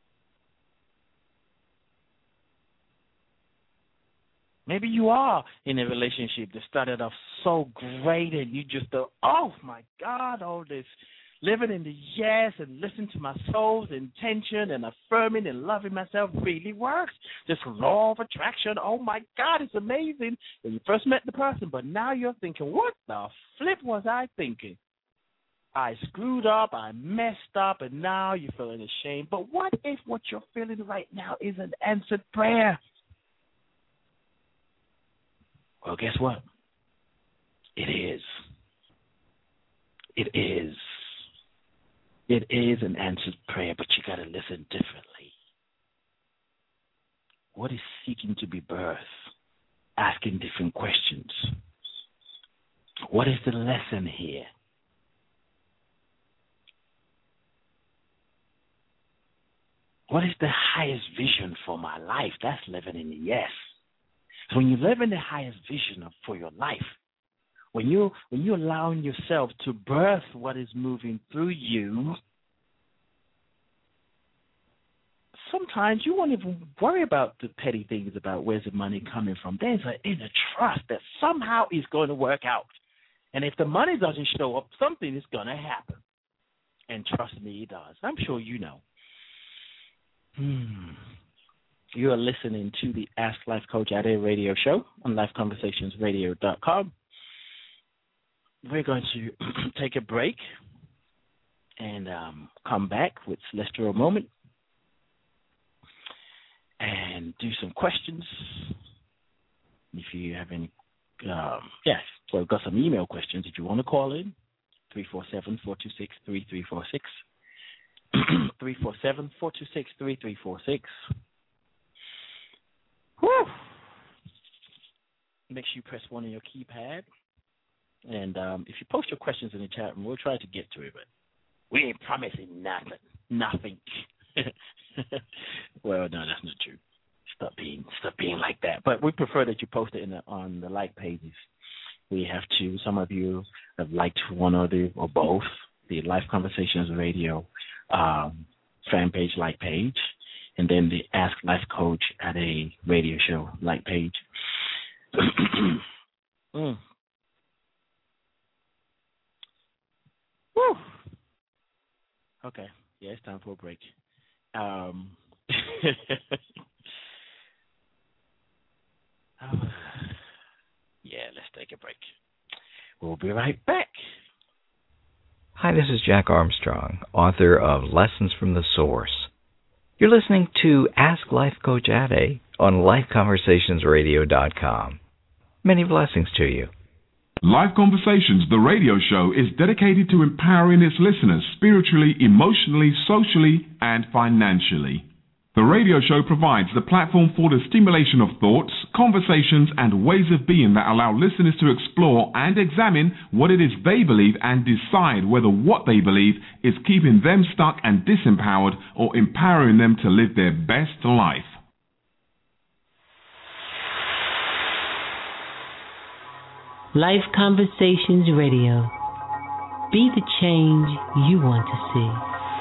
Maybe you are in a relationship that started off so great and you just thought, oh, my God, all this living in the yes and listening to my soul's intention and affirming and loving myself really works. This law of attraction, oh, my God, it's amazing when you first met the person. But now you're thinking, what the flip was I thinking? I screwed up, I messed up, and now you're feeling ashamed. But what if what you're feeling right now is an answered prayer? Well, guess what? It is. It is. It is an answered prayer, but you got to listen differently. What is seeking to be birthed? Asking different questions. What is the lesson here? What is the highest vision for my life? That's living in the yes. So when you live in the highest vision for your life, when you're allowing yourself to birth what is moving through you, sometimes you won't even worry about the petty things about where's the money coming from. There's an inner trust that somehow is going to work out. And if the money doesn't show up, something is going to happen. And trust me, it does. I'm sure you know. You are listening to the Ask Life Coach Ade radio show on lifeconversationsradio.com. We're going to take a break and come back with Celestial Moment and do some questions. If you have any, we've got some email questions. If you want to call in, 347-426-3346. 347-426-3346. Whew. Make sure you press 1 on your keypad. And if you post your questions in the chat room, we'll try to get to it, but we ain't promising nothing. Well, no, that's not true. Stop being like that. But we prefer that you post it on the like pages. We have to. Some of you have liked one or both, the Life Conversations Radio fan page, like page, and then the Ask Life Coach at a radio show, like page. Woo. Okay. Yeah, it's time for a break. let's take a break. We'll be right back. Hi, this is Jack Armstrong, author of Lessons from the Source. You're listening to Ask Life Coach Ade on LifeConversationsRadio.com. Many blessings to you. Life Conversations, the radio show, is dedicated to empowering its listeners spiritually, emotionally, socially, and financially. The radio show provides the platform for the stimulation of thoughts, conversations, and ways of being that allow listeners to explore and examine what it is they believe and decide whether what they believe is keeping them stuck and disempowered or empowering them to live their best life. Life Conversations Radio. Be the change you want to see.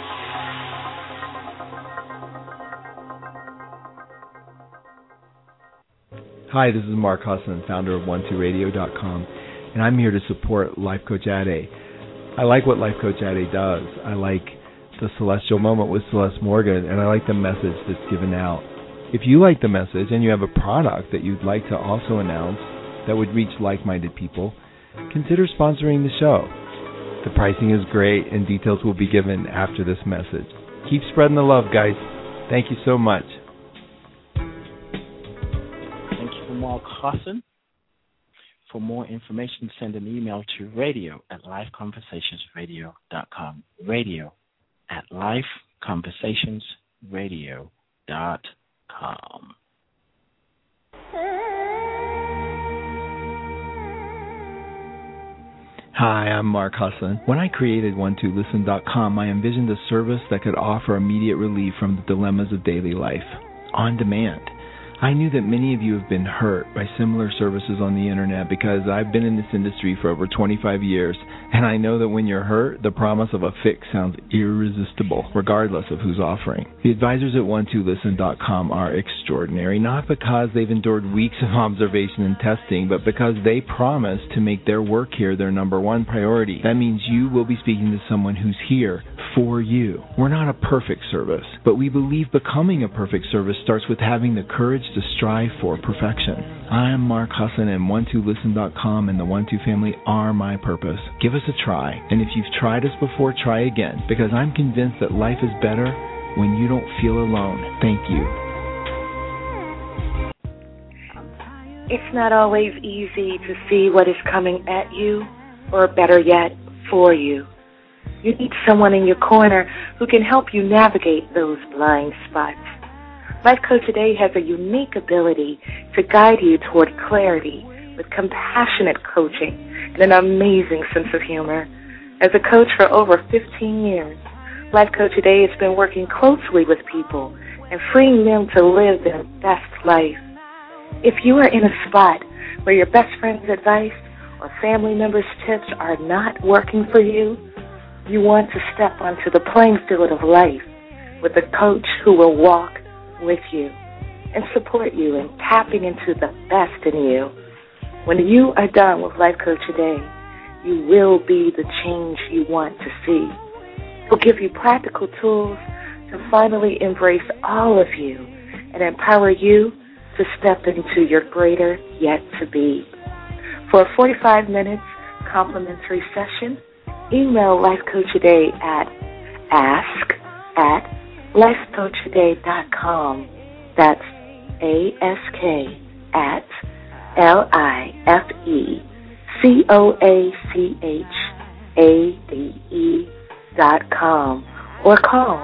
Hi, this is Mark Husson, founder of 12radio.com, and I'm here to support Life Coach Ade. I like what Life Coach Ade does. I like the Celestial Moment with Celeste Morgan, and I like the message that's given out. If you like the message and you have a product that you'd like to also announce that would reach like-minded people, consider sponsoring the show. The pricing is great, and details will be given after this message. Keep spreading the love, guys. Thank you so much. Mark Husson. For more information, send an email to radio@lifeconversationsradio.com. radio@lifeconversationsradio.com. Hi, I'm Mark Husson. When I created 12listen.com, I envisioned a service that could offer immediate relief from the dilemmas of daily life, on demand. I knew that many of you have been hurt by similar services on the internet because I've been in this industry for over 25 years, and I know that when you're hurt, the promise of a fix sounds irresistible, regardless of who's offering. The advisors at 12listen.com are extraordinary, not because they've endured weeks of observation and testing, but because they promise to make their work here their number one priority. That means you will be speaking to someone who's here for you. We're not a perfect service, but we believe becoming a perfect service starts with having the courage to strive for perfection. I am Mark Husson, and 12listen.com and the 12 family are my purpose. Give us a try, and if you've tried us before, try again, because I'm convinced that life is better when you don't feel alone. Thank you. It's not always easy to see what is coming at you, or better yet, for you. You need someone in your corner who can help you navigate those blind spots. Life Coach Today has a unique ability to guide you toward clarity with compassionate coaching and an amazing sense of humor. As a coach for over 15 years, Life Coach Today has been working closely with people and freeing them to live their best life. If you are in a spot where your best friend's advice or family members' tips are not working for you, you want to step onto the playing field of life with a coach who will walk with you and support you in tapping into the best in you. When you are done with Life Coach Today, you will be the change you want to see. We'll give you practical tools to finally embrace all of you and empower you to step into your greater yet to be. For a 45 minutes complimentary session, email Life Coach Today at ask@lifecoachtoday.com. That's ask@lifecoachade.com, or call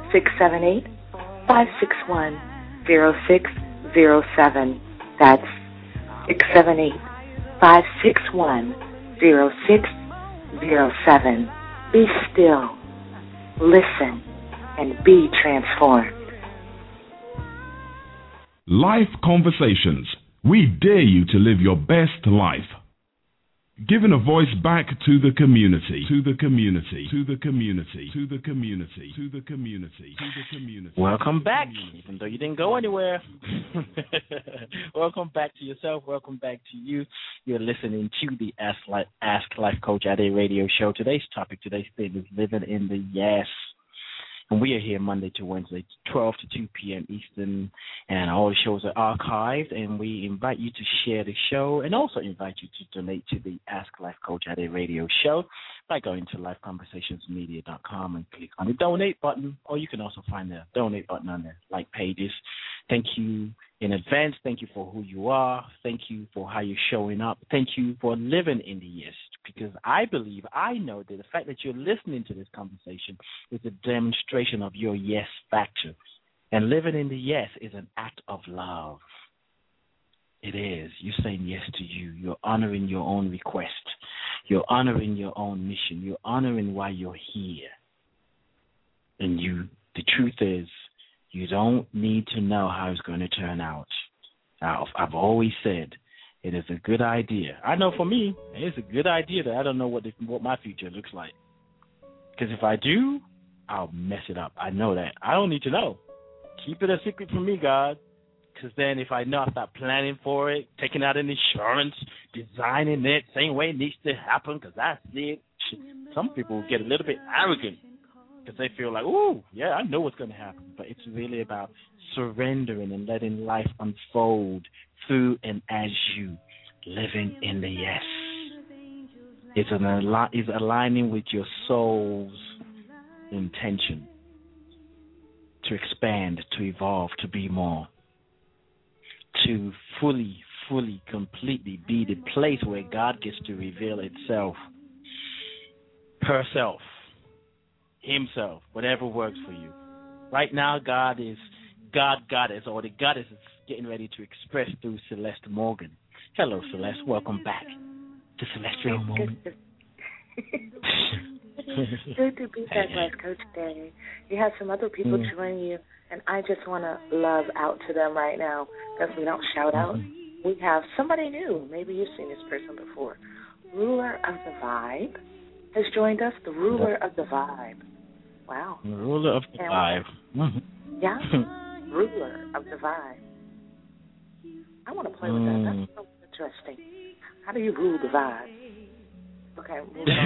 678-561-0607. That's 678-561-0607. Be still, listen, and be transformed. Life Conversations. We dare you to live your best life. Giving a voice back to the community, to the community, to the community, to the community, to the community, to the community. Welcome back, even though you didn't go anywhere. Welcome back to yourself. Welcome back to you. You're listening to the Ask Life Coach Ade radio show. Today's topic, today's theme is living in the yes. And we are here Monday to Wednesday, 12 to 2 p.m. Eastern, and all the shows are archived, and we invite you to share the show and also invite you to donate to the Ask Life Coach Ade radio show by going to lifeconversationsmedia.com and click on the donate button, or you can also find the donate button on the like pages. Thank you in advance. Thank you for who you are. Thank you for how you're showing up. Thank you for living in the yes, because I know that the fact that you're listening to this conversation is a demonstration of your yes factor. And living in the yes is an act of love. It is. You're saying yes to you. You're honoring your own request. You're honoring your own mission. You're honoring why you're here. And the truth is, you don't need to know how it's going to turn out. I've always said it is a good idea. I know for me, it's a good idea that I don't know what my future looks like. Because if I do, I'll mess it up. I know that. I don't need to know. Keep it a secret from me, God. Because then if I know, I start planning for it, taking out an insurance, designing it, same way it needs to happen because that's it. Some people get a little bit arrogant because they feel like, ooh, yeah, I know what's going to happen. But it's really about surrendering and letting life unfold through and as you, living in the yes. It's aligning with your soul's intention to expand, to evolve, to be more, to fully, completely be the place where God gets to reveal itself, herself, himself, whatever works for you. Right now, God Goddess, or the Goddess is getting ready to express through Celeste Morgan. Hello, Celeste. Welcome back to Celestial Moment. Good to be back, Life Coach Day. You have some other people join you, and I just want to love out to them right now because we don't shout out. We have somebody new. Maybe you've seen this person before. Ruler of the Vibe has joined us. The Ruler of the Vibe. Wow. The Ruler of the Vibe. Yeah. Ruler of the Vibe. I want to play with that. That's so interesting. How do you rule the vibe? Okay.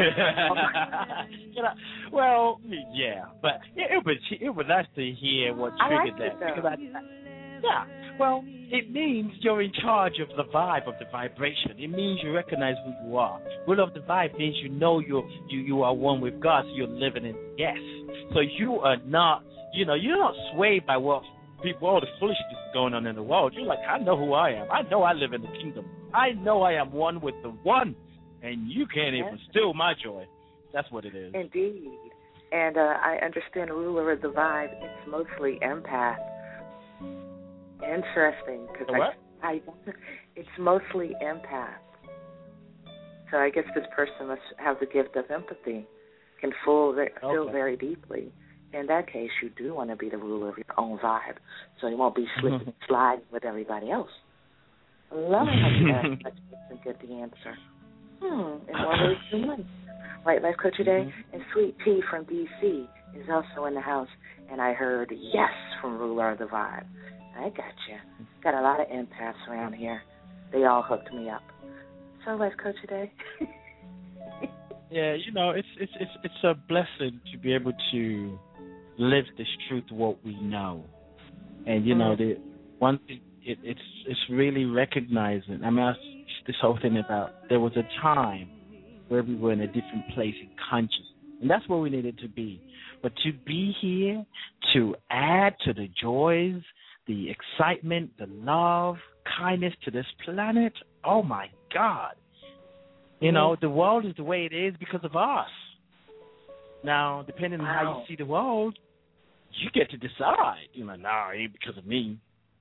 Well, yeah, but it was nice to hear what triggered that. Yeah, well, it means you're in charge of the vibe, of the vibration. It means you recognize who you are. Rule of the vibe means you know you are one with God, so you're living in yes. So you are not, you're not swayed by what people, all the foolishness going on in the world. You're like, I know who I am. I know I live in the kingdom. I know I am one with the one. And you can't even steal my joy. That's what it is. Indeed. And I understand Ruler of the Vibe, it's mostly empath. Interesting. Because it's mostly empath. So I guess this person must have the gift of empathy, can feel very deeply. In that case, you do want to be the ruler of your own vibe, so you won't be sliding with everybody else. Love how you ask that and get the answer. In one way, 2 months. Right, Life Coach Today, and Sweet Tea from D.C. is also in the house, and I heard yes from Ruler of the Vibe. I got you. Got a lot of empaths around here. They all hooked me up. So, Life Coach Today. Yeah, it's a blessing to be able to live this truth, what we know, and the one thing it's really recognizing. I mean, this whole thing about there was a time where we were in a different place in consciousness, and that's where we needed to be. But to be here, to add to the joys, the excitement, the love, kindness to this planet, oh my God. The world is the way it is because of us. Now, depending on how you see the world, you get to decide. It ain't because of me.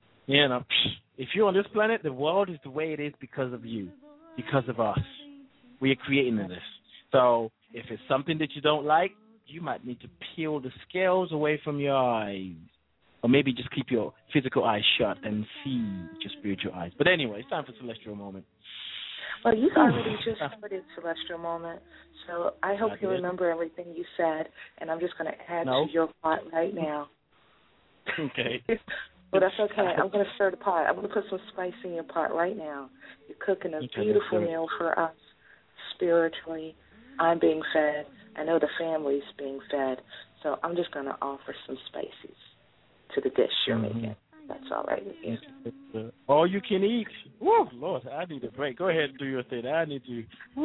If you're on this planet, the world is the way it is because of you, because of us. We are creating this. So if it's something that you don't like, you might need to peel the scales away from your eyes. Or maybe just keep your physical eyes shut and see with your spiritual eyes. But anyway, it's time for Celestial Moment. Well, you already just started Celestial Moment, so I hope you remember everything you said, and I'm just going to add to your pot right now. Okay. Well, that's okay. I'm going to stir the pot. I'm going to put some spice in your pot right now. You're cooking a beautiful meal for us spiritually. I'm being fed. I know the family's being fed. So I'm just going to offer some spices to the dish you're making. That's all right with you. It's all you can eat. Woo, Lord, I need a break. Go ahead and do your thing. I need to.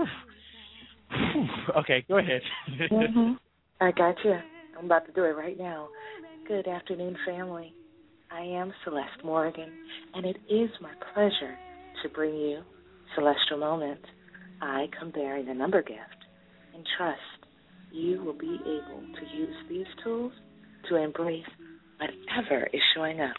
Okay, go ahead. I got you. I'm about to do it right now. Good afternoon, family. I am Celeste Morgan, and it is my pleasure to bring you Celestial Moments. I come bearing a number gift and trust you will be able to use these tools to embrace whatever is showing up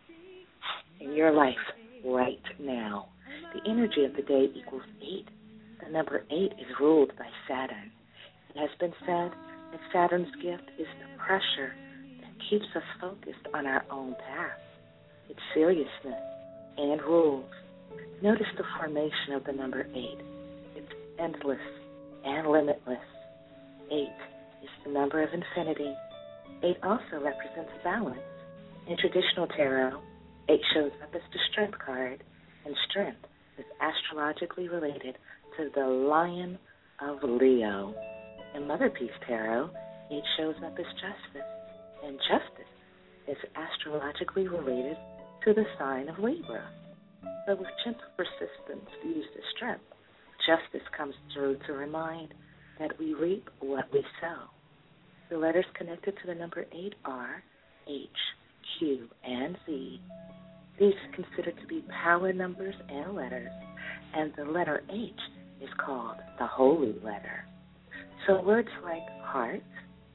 in your life right now. The energy of the day equals 8. The number 8 is ruled by Saturn. It has been said that Saturn's gift is the pressure that keeps us focused on our own path, its seriousness and rules. Notice the formation of the number 8. It's endless and limitless. 8 is the number of infinity. 8 also represents balance. In traditional tarot, 8 shows up as the strength card, and strength is astrologically related to the Lion of Leo. In Mother Peace Tarot, 8 shows up as justice, and justice is astrologically related to the sign of Libra. But with gentle persistence used as strength, justice comes through to remind that we reap what we sow. The letters connected to the number 8 are H, Q, and Z. These are considered to be power numbers and letters, and the letter H is called the holy letter. So words like heart,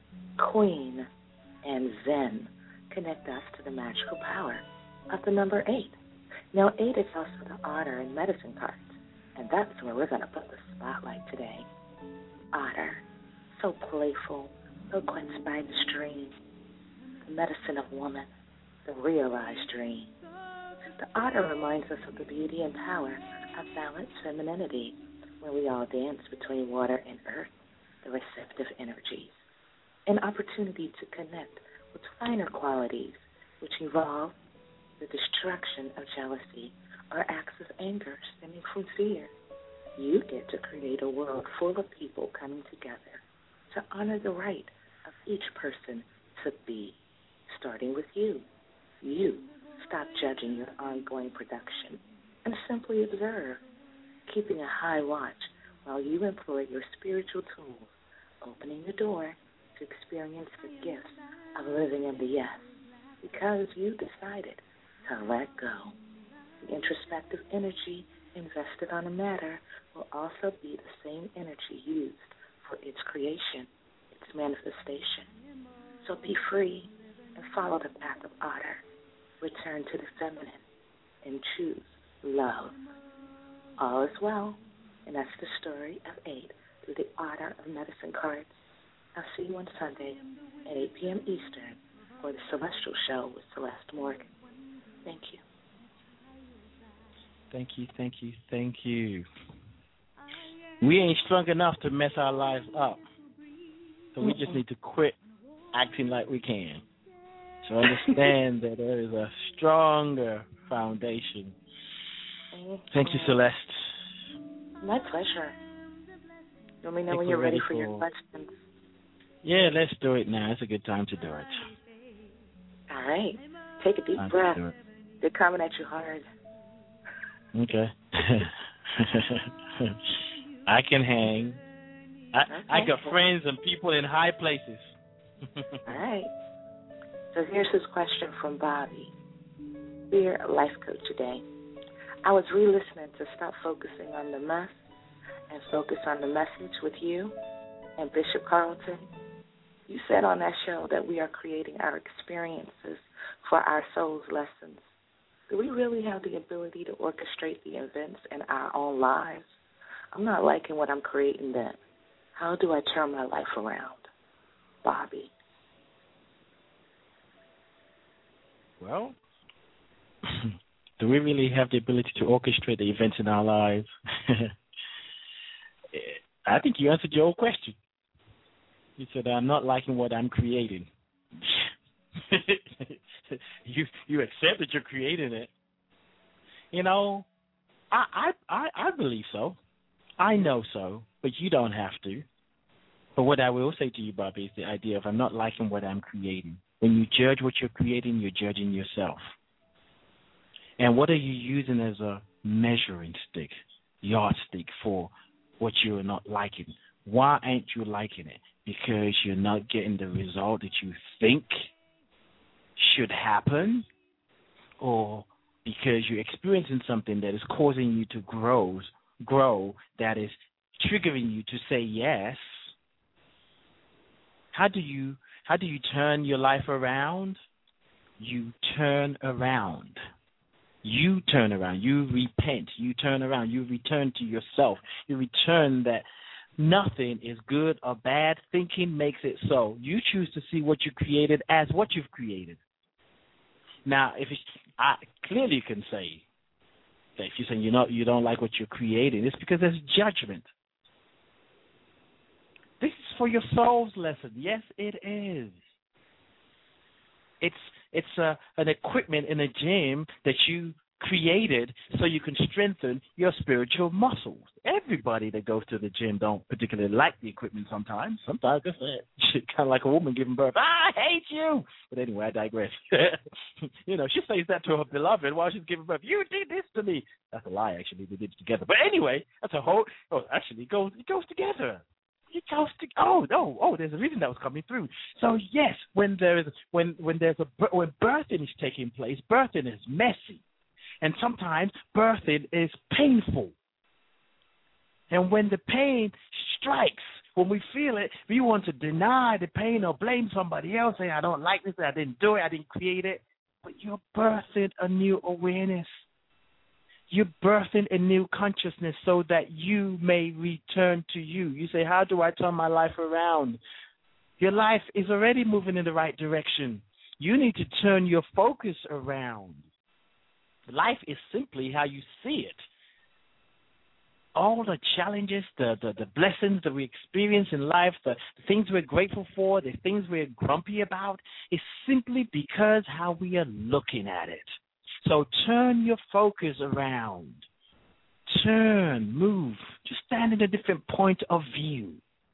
queen, and zen connect us to the magical power of the number 8. Now, 8 is also the otter in medicine cards, and that's where we're going to put the spotlight today. Otter, so playful, so quenched by the stream, the medicine of woman, the realized dream. The otter reminds us of the beauty and power of balanced femininity when we all dance between water and earth, the receptive energies. An opportunity to connect with finer qualities which involve the destruction of jealousy or acts of anger stemming from fear. You get to create a world full of people coming together to honor the right of each person to be, starting with you. You stop judging your ongoing production and simply observe, keeping a high watch while you employ your spiritual tools, opening the door to experience the gifts of living in the yes, because you decided to let go. The introspective energy invested on a matter will also be the same energy used for its creation, its manifestation. So be free and follow the path of otter. Return to the feminine and choose love. All is well, and that's the story of 8 through the Otter of Medicine cards. I'll see you on Sunday at 8 p.m. Eastern for the Celestial Show with Celeste Morgan. Thank you. Thank you, thank you, thank you. We ain't strong enough to mess our lives up, so we just need to quit acting like we can. So understand that there is a stronger foundation. Thank you, Celeste. My pleasure. Let me know when you're ready for your questions. Yeah, let's do it now. It's a good time to do it. All right. Take a deep breath. They're coming at you hard. Okay. I can hang. I got friends and people in high places. All right. So here's his question from Bobby. Dear Life Coach today, I was re-listening to Stop Focusing on the Mess and Focus on the Message with you and Bishop Carlton. You said on that show that we are creating our experiences for our soul's lessons. Do we really have the ability to orchestrate the events in our own lives? I'm not liking what I'm creating then. How do I turn my life around? Bobby. Well, do we really have the ability to orchestrate the events in our lives? I think you answered your own question. You said, I'm not liking what I'm creating. You accept that you're creating it. You know, I believe so. I know so, but you don't have to. But what I will say to you, Bobby, is the idea of I'm not liking what I'm creating. When you judge what you're creating, you're judging yourself. And what are you using as a measuring stick, yardstick for what you're not liking? Why aren't you liking it? Because you're not getting the result that you think should happen, or because you're experiencing something that is causing you to grow, that is triggering you to say yes. How do you turn your life around? You turn around. You turn around. You repent. You turn around. You return to yourself. You return that nothing is good or bad. Thinking makes it so. You choose to see what you created as what you've created. Now, I clearly can say that if you're saying you don't like what you're creating, it's because there's judgment. This is for your soul's lesson. Yes, it is. It's an equipment in a gym that you created so you can strengthen your spiritual muscles. Everybody that goes to the gym don't particularly like the equipment sometimes. Sometimes it's kind of like a woman giving birth. I hate you. But anyway, I digress. She says that to her beloved while she's giving birth. You did this to me. That's a lie, actually. They did it together. But anyway, that's a whole. Oh, actually, it goes together. There's a reason that was coming through. So yes, when birthing is taking place, birthing is messy, and sometimes birthing is painful. And when the pain strikes, when we feel it, we want to deny the pain or blame somebody else, say I don't like this, I didn't do it, I didn't create it. But you're birthing a new awareness. You're birthing a new consciousness so that you may return to you. You say, how do I turn my life around? Your life is already moving in the right direction. You need to turn your focus around. Life is simply how you see it. All the challenges, the blessings that we experience in life, the things we're grateful for, the things we're grumpy about, is simply because how we are looking at it. So turn your focus around. Turn, move. Just stand in a different point of view.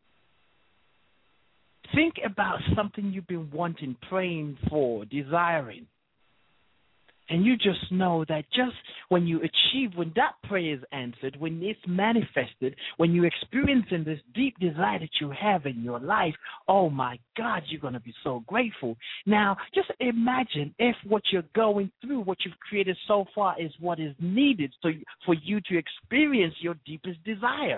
Think about something you've been wanting, praying for, desiring. And you just know that just when you achieve, when that prayer is answered, when it's manifested, when you're experiencing this deep desire that you have in your life, oh my God, you're going to be so grateful. Now, just imagine if what you're going through, what you've created so far is what is needed for you to experience your deepest desire.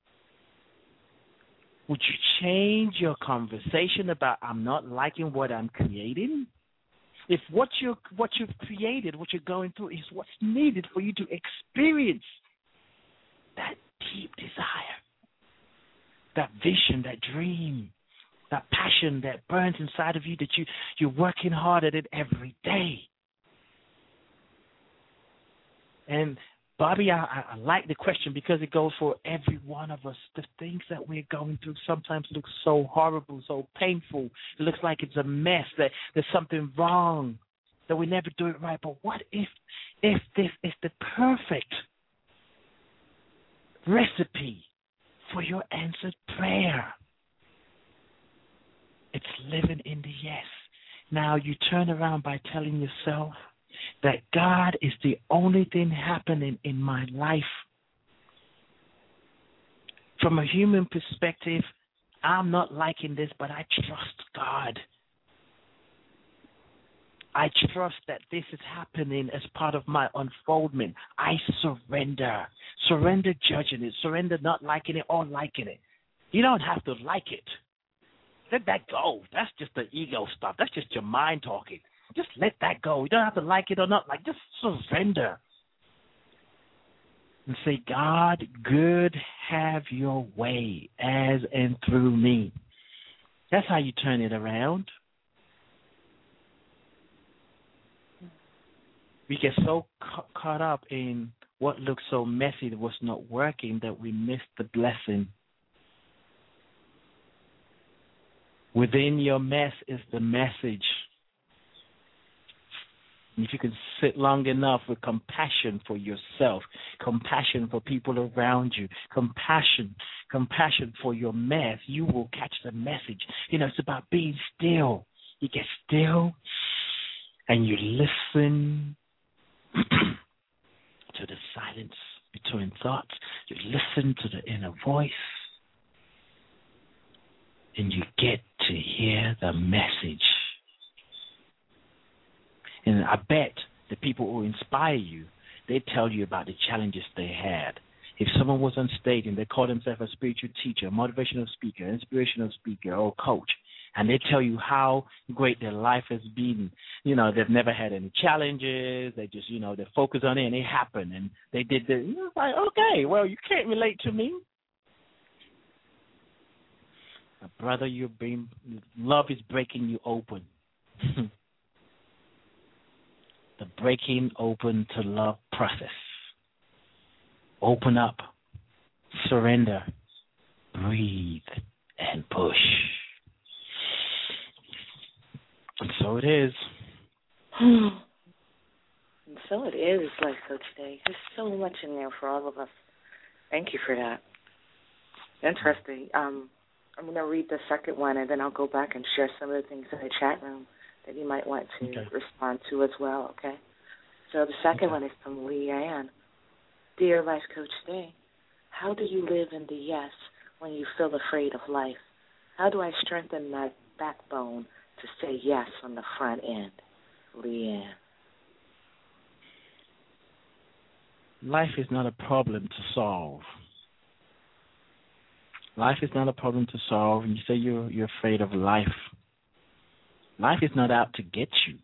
Would you change your conversation about I'm not liking what I'm creating? If what you've created, what you're going through, is what's needed for you to experience that deep desire, that vision, that dream, that passion that burns inside of you, that you're working hard at it every day. And Bobby, I like the question because it goes for every one of us. The things that we're going through sometimes look so horrible, so painful. It looks like it's a mess, that there's something wrong, that we never do it right. But what if this is the perfect recipe for your answered prayer? It's living in the yes. Now you turn around by telling yourself that God is the only thing happening in my life. From a human perspective, I'm not liking this, but I trust God. I trust that this is happening as part of my unfoldment. I surrender. Surrender judging it. Surrender not liking it or liking it. You don't have to like it. Let that go. That's just the ego stuff. That's just your mind talking. Just let that go. You don't have to like it or not like. Just surrender. And say, God, good, have your way as and through me. That's how you turn it around. We get so caught up in what looks so messy, that what's not working, that we miss the blessing. Within your mess is the message. And if you can sit long enough with compassion for yourself, compassion for people around you, compassion for your mess, you will catch the message. It's about being still. You get still and you listen to the silence between thoughts. You listen to the inner voice and you get to hear the message. And I bet the people who inspire you, they tell you about the challenges they had. If someone was on stage and they call themselves a spiritual teacher, motivational speaker, inspirational speaker, or coach, and they tell you how great their life has been, they've never had any challenges, they just, they focus on it and it happened, and they did this. It's like, okay, well, you can't relate to me. Brother, love is breaking you open. The breaking open to love process. Open up, surrender, breathe, and push. And so it is. And so it is, Life Coach Day. There's so much in there for all of us. Thank you for that. Interesting. I'm going to read the second one, and then I'll go back and share some of the things in the chat room that you might want to respond to as well, okay? So the second one is from Leanne. Dear Life Coach Day, how do you live in the yes when you feel afraid of life? How do I strengthen my backbone to say yes on the front end? Leanne. Life is not a problem to solve. Life is not a problem to solve. And you say you're afraid of life. Life is not out to get you.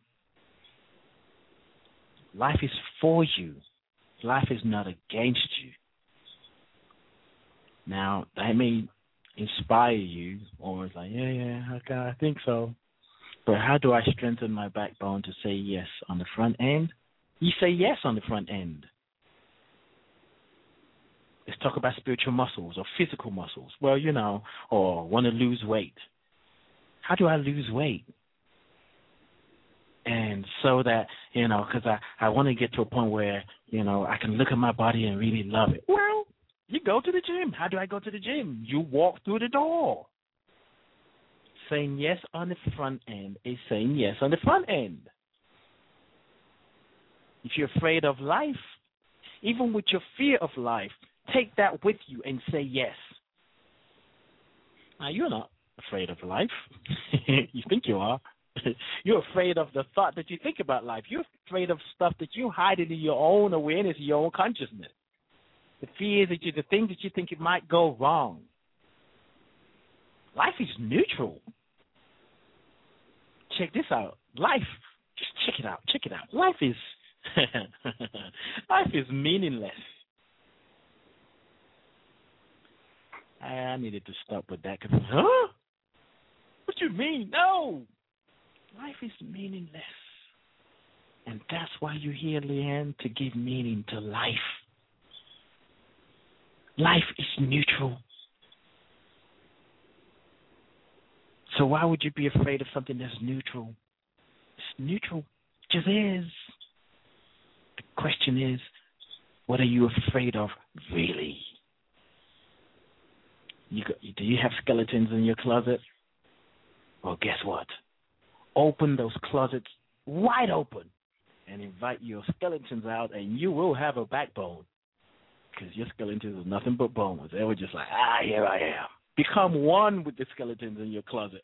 Life is for you. Life is not against you. Now, that may inspire you, or it's like, okay, I think so. But how do I strengthen my backbone to say yes on the front end? You say yes on the front end. Let's talk about spiritual muscles or physical muscles. Well, or want to lose weight. How do I lose weight? And so that, because I want to get to a point where, I can look at my body and really love it. Well, you go to the gym. How do I go to the gym? You walk through the door. Saying yes on the front end is saying yes on the front end. If you're afraid of life, even with your fear of life, take that with you and say yes. Now, you're not afraid of life. You think you are. You're afraid of the thought that you think about life. You're afraid of stuff that you hide in your own awareness, your own consciousness. The fears the things that you think it might go wrong. Life is neutral. Check this out. Life, just check it out. Check it out. Life is meaningless. I needed to stop with that. Huh? What you mean? No. Life is meaningless. And that's why you're here, Leanne, to give meaning to life. Life is neutral. So why would you be afraid of something that's neutral? It's neutral. It just is. The question is, what are you afraid of really? Do you have skeletons in your closet? Well, guess what? Open those closets wide open and invite your skeletons out, and you will have a backbone, because your skeletons are nothing but bones. They were just like, here I am. Become one with the skeletons in your closet.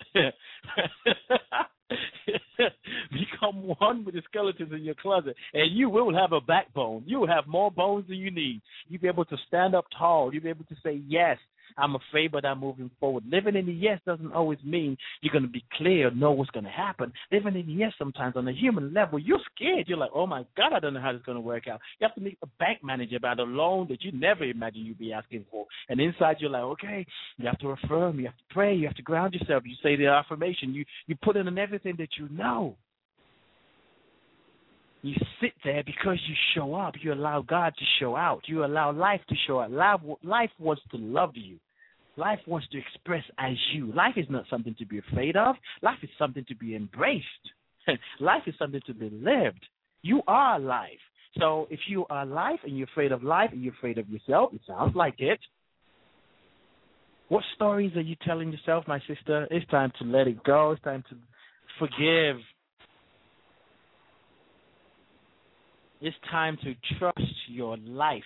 Become one with the skeletons in your closet, and you will have a backbone. You will have more bones than you need. You'll be able to stand up tall. You'll be able to say, yes, I'm afraid, but I'm moving forward. Living in the yes doesn't always mean you're going to be clear, know what's going to happen. Living in the yes sometimes on a human level, you're scared. You're like, oh, my God, I don't know how this is going to work out. You have to meet a bank manager about a loan that you never imagined you'd be asking for. And inside you're like, okay, you have to affirm, you have to pray, you have to ground yourself. You say the affirmation. You put in everything that you know. You sit there because you show up. You allow God to show out. You allow life to show out. Life wants to love you. Life wants to express as you. Life is not something to be afraid of. Life is something to be embraced. Life is something to be lived. You are life. So if you are life and you're afraid of life and you're afraid of yourself, it sounds like it. What stories are you telling yourself, my sister? It's time to let it go. It's time to forgive. It's time to trust your life.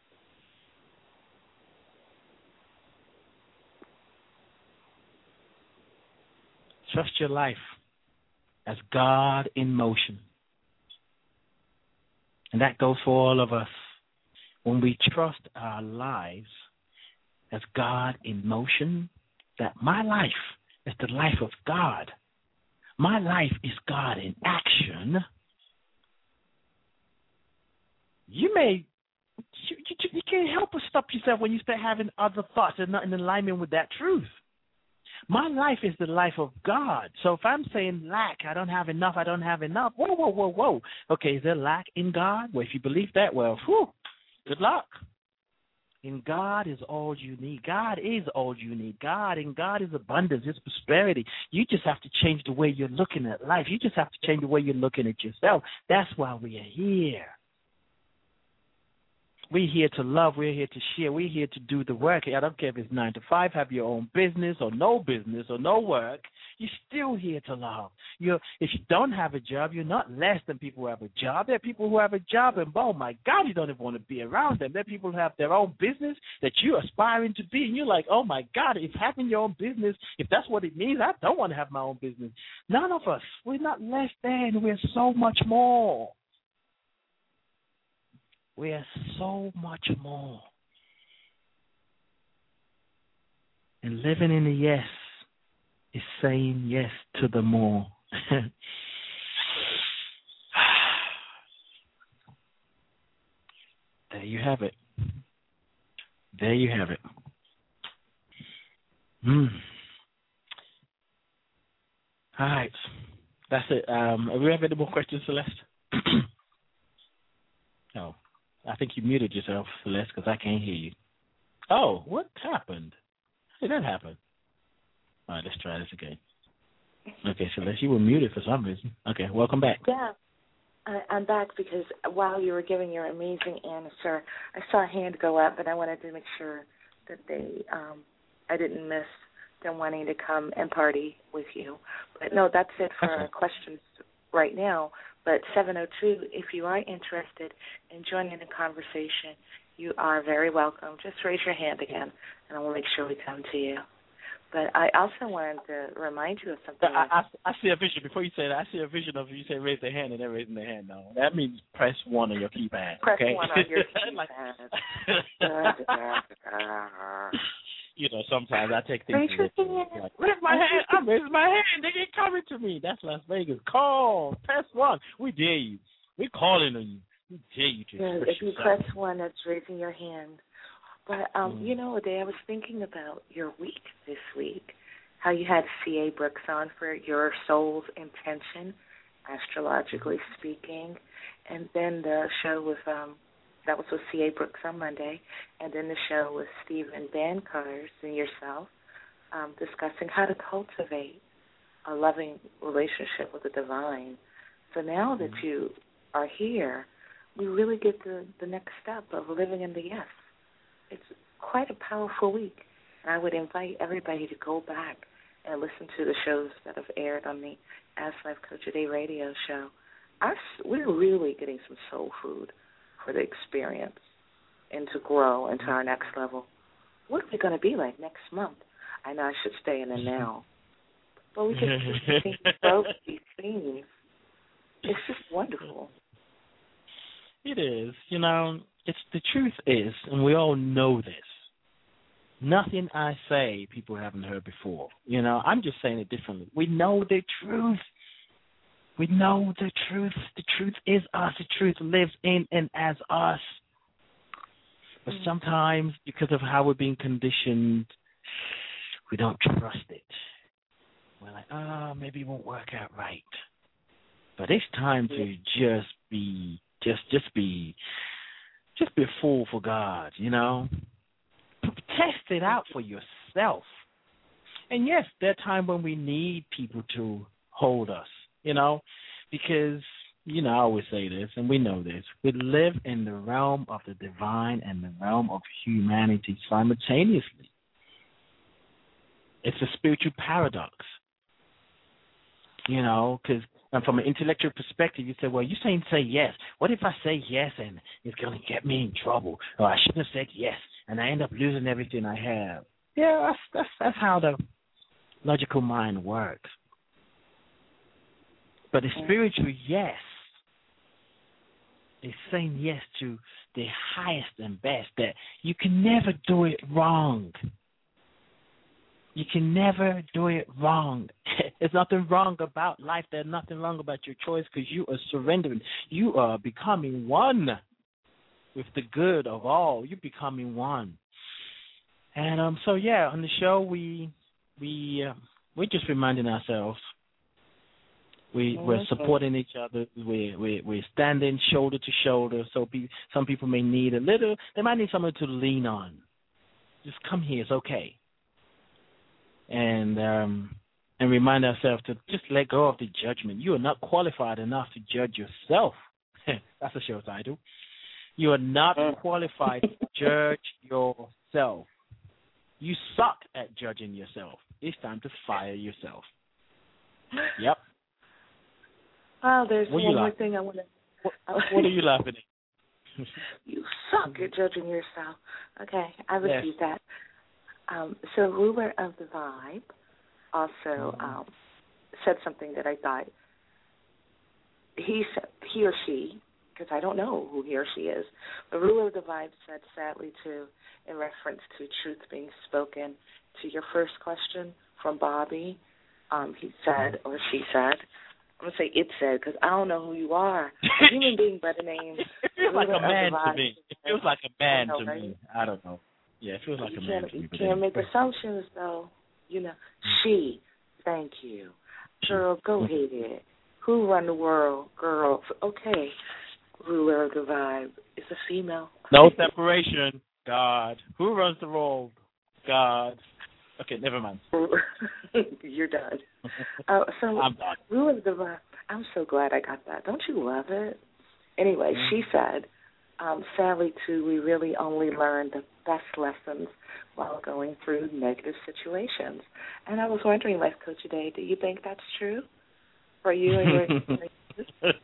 Trust your life as God in motion. And that goes for all of us. When we trust our lives as God in motion, that my life is the life of God. My life is God in action. You can't help but stop yourself when you start having other thoughts that are not in alignment with that truth. My life is the life of God. So if I'm saying lack, I don't have enough. Whoa. Okay, is there lack in God? Well, if you believe that, well, good luck. In God is all you need. God is all you need. In God is abundance. It's prosperity. You just have to change the way you're looking at life. You just have to change the way you're looking at yourself. That's why we are here. We're here to love. We're here to share. We're here to do the work. I don't care if it's 9 to 5, have your own business or no work. You're still here to love. If you don't have a job, you're not less than people who have a job. There are people who have a job, and oh my God, you don't even want to be around them. There are people who have their own business that you're aspiring to be, and you're like, oh my God, if having your own business, if that's what it means, I don't want to have my own business. None of us, we're not less than. We're so much more. We are so much more. And living in the yes is saying yes to the more. There you have it. There you have it. All right. That's it. Do we have any more questions, Celeste? No. I think you muted yourself, Celeste, because I can't hear you. Oh, what happened? How did that happen? All right, let's try this again. Okay, Celeste, you were muted for some reason. Okay, welcome back. Yeah, I'm back because while you were giving your amazing answer, I saw a hand go up, and I wanted to make sure that I didn't miss them wanting to come and party with you. But no, that's it for our questions right now. But 702, if you are interested in joining the conversation, you are very welcome. Just raise your hand again, and I will make sure we come to you. But I also wanted to remind you of something. I see a vision. Before you say that, I see a vision of you say raise their hand and they're raising their hand. No, that means press 1 on your keypad. Press okay? 1 on your keypad. You know, sometimes I take things. Like, raise my hand. I'm raising my hand. They ain't coming to me. That's Las Vegas. Call. Press 1. We dare you. We're calling on you. We dare you to if you press 1, that's raising your hand. But, you know, Ade, I was thinking about your week this week, how you had C.A. Brooks on for your soul's intention, astrologically speaking, and then the show was, that was with C.A. Brooks on Monday, and then the show with Stephen Bancars and yourself discussing how to cultivate a loving relationship with the divine. So now that you are here, we really get the next step of living in the yes. It's quite a powerful week. And I would invite everybody to go back and listen to the shows that have aired on the Ask Life Coach Today radio show. We're really getting some soul food for the experience and to grow into our next level. What are we going to be like next month? I know I should stay in the now. But we just continue to grow these things. It's just wonderful. It is. You know, the truth is, and we all know this, nothing I say people haven't heard before. You know, I'm just saying it differently. We know the truth. We know the truth. The truth is us. The truth lives in and as us. But sometimes, because of how we're being conditioned, we don't trust it. We're like, maybe it won't work out right. But it's time to just be a fool for God, you know. Test it out for yourself. And yes, there are times when we need people to hold us, you know, because you know, I always say this, and we know this. We live in the realm of the divine and the realm of humanity simultaneously. It's a spiritual paradox, you know, because from an intellectual perspective, you say, well, you're saying say yes. What if I say yes and it's going to get me in trouble? Or I shouldn't have said yes, and I end up losing everything I have. Yeah, that's how the logical mind works. But the spiritual yes is saying yes to the highest and best, that you can never do it wrong. You can never do it wrong. There's nothing wrong about life. There's nothing wrong about your choice, because you are surrendering. You are becoming one with the good of all. You're becoming one. And so yeah, on the show we're just reminding ourselves. We're supporting each other. We're standing shoulder to shoulder. So some people may need a little. They might need someone to lean on. Just come here. It's okay. And remind ourselves to just let go of the judgment. You are not qualified enough to judge yourself. That's the show title. You are not qualified to judge yourself. You suck at judging yourself. It's time to fire yourself. Yep. Oh, there's one more thing I want to. What are you laughing at? You suck at judging yourself. Okay, I received that. So Ruler of the Vibe also said something that I thought he or she, because I don't know who he or she is, the Ruler of the Vibe said, sadly, too, in reference to truth being spoken, to your first question from Bobby, he said, or she said, I'm going to say it said, because I don't know who you are. A human being by the name. It feels like a man to me. It feels like a man to me. I don't know. Yeah, it feels like a man to me. You can't make assumptions, though. You know, she, thank you. Girl, go ahead. Who run the world? Girl, okay. Ruler of the Vibe is a female. No separation. God. Who runs the world? God. Okay, never mind. You're done. So, I'm done. Ruler of the Vibe, I'm so glad I got that. Don't you love it? Anyway, she said, sadly, too, we really only learn the best lessons while going through negative situations. And I was wondering, Life Coach Day, do you think that's true for you and your experiences?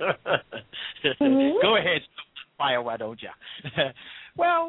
Go ahead, fire, why don't you? Well,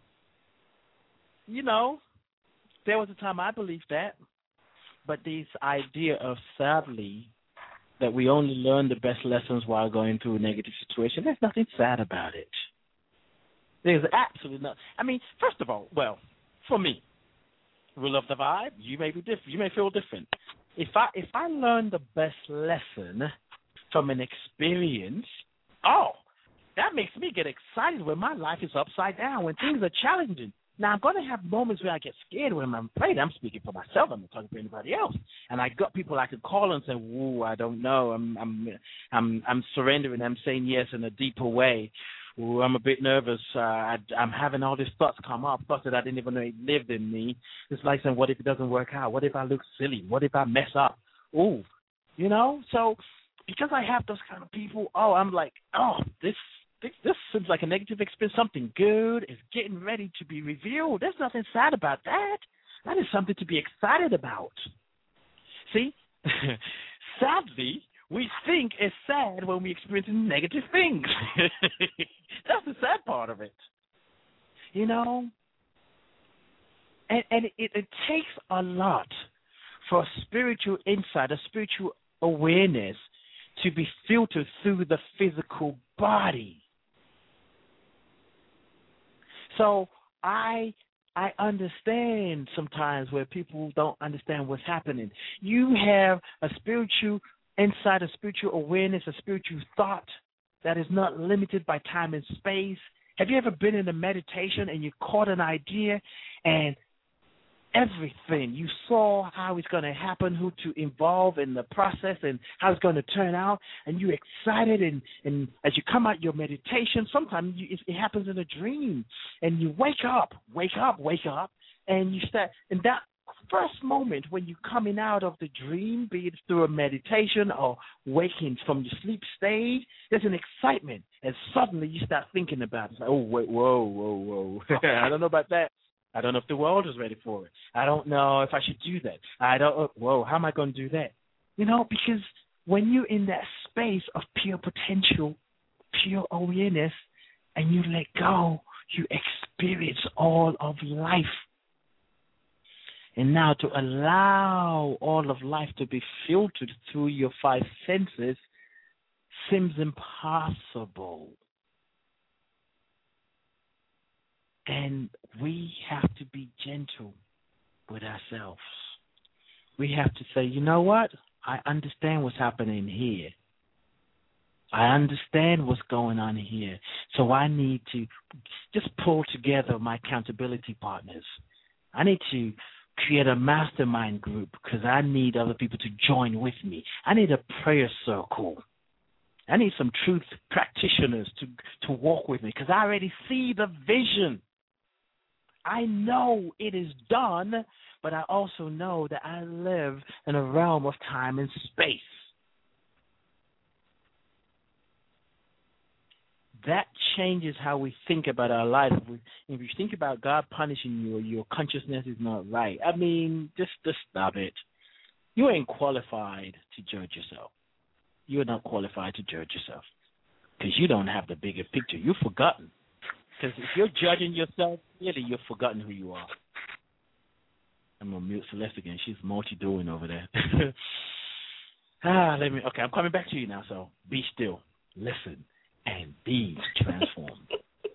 you know, there was a time I believed that, but this idea of, sadly, that we only learn the best lessons while going through a negative situation, there's nothing sad about it. There's absolutely not. I mean, first of all, well, for me, Rule of the Vibe, you may be different. You may feel different. If I learn the best lesson from an experience, that makes me get excited when my life is upside down, when things are challenging. Now, I'm going to have moments where I get scared when I'm afraid. I'm speaking for myself. I'm not talking for anybody else. And I got people I could call and say, "Ooh, I don't know. I'm surrendering. I'm saying yes in a deeper way. Ooh, I'm a bit nervous. I'm having all these thoughts come up, thoughts that I didn't even know lived in me. It's like saying, what if it doesn't work out? What if I look silly? What if I mess up? Ooh, you know? So because I have those kind of people, I'm like, this seems like a negative experience. Something good is getting ready to be revealed. There's nothing sad about that. That is something to be excited about. See? Sadly, we think it's sad when we experience negative things. That's the sad part of it. You know? And it takes a lot for spiritual insight, a spiritual awareness to be filtered through the physical body. So I understand sometimes where people don't understand what's happening. You have a spiritual insight, a spiritual awareness, a spiritual thought that is not limited by time and space. Have you ever been in a meditation and you caught an idea and everything, you saw how it's going to happen, who to involve in the process and how it's going to turn out, and you're excited, and as you come out your meditation, sometimes it happens in a dream, and you wake up, and you start, and first moment when you're coming out of the dream, be it through a meditation or waking from your sleep stage, there's an excitement, and suddenly you start thinking about it. It's like, oh, wait, whoa. I don't know about that. I don't know if the world is ready for it. I don't know if I should do that. How am I going to do that? Because when you're in that space of pure potential, pure awareness, and you let go, you experience all of life. And now to allow all of life to be filtered through your 5 senses seems impossible. And we have to be gentle with ourselves. We have to say, you know what? I understand what's happening here. I understand what's going on here. So I need to just pull together my accountability partners. I need to create a mastermind group because I need other people to join with me. I need a prayer circle. I need some truth practitioners to walk with me because I already see the vision. I know it is done, but I also know that I live in a realm of time and space. That changes how we think about our life. If you think about God punishing you or your consciousness is not right, I mean, just stop it. You ain't qualified to judge yourself. You're not qualified to judge yourself because you don't have the bigger picture. You've forgotten. Because if you're judging yourself, really, you've forgotten who you are. I'm going to mute Celeste again. She's multi-doing over there. Okay, I'm coming back to you now, so be still, listen, and be transformed.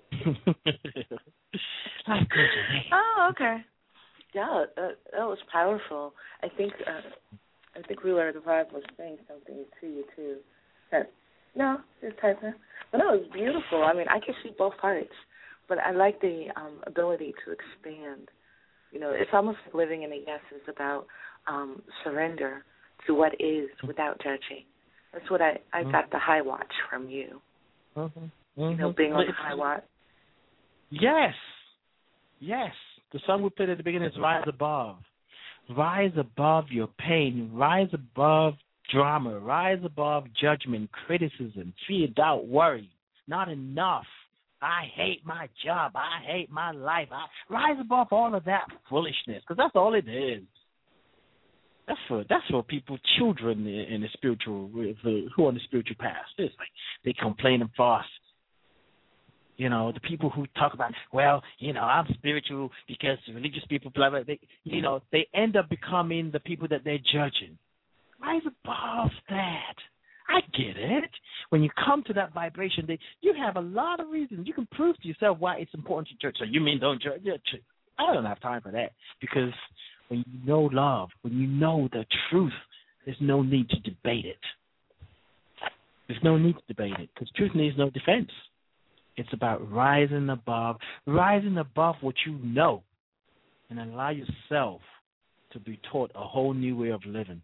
Oh, okay. Yeah, that was powerful. I think Ruler the Vibe was saying something to you too. No, just typing. But that was beautiful. I mean, I can see both parts, but I like the ability to expand. It's almost like living in a yes is about surrender to what is without judging. That's what I got the high watch from you. Mm-hmm. Being on the high watch. Yes. The song we played at the beginning is Rise Above. Rise above your pain. Rise above drama. Rise above judgment, criticism, fear, doubt, worry. Not enough. I hate my job. I hate my life. Rise above all of that foolishness, because that's all it is. That's for people, children in the spiritual, who are on the spiritual path. It's like they complain and fuss. The people who talk about, I'm spiritual because religious people, blah, blah, they end up becoming the people that they're judging. Rise above that. I get it. When you come to that vibration, you have a lot of reasons. You can prove to yourself why it's important to judge. So you mean don't judge? I don't have time for that, because when you know love, when you know the truth, there's no need to debate it. There's no need to debate it, because truth needs no defense. It's about rising above what you know, and allow yourself to be taught a whole new way of living.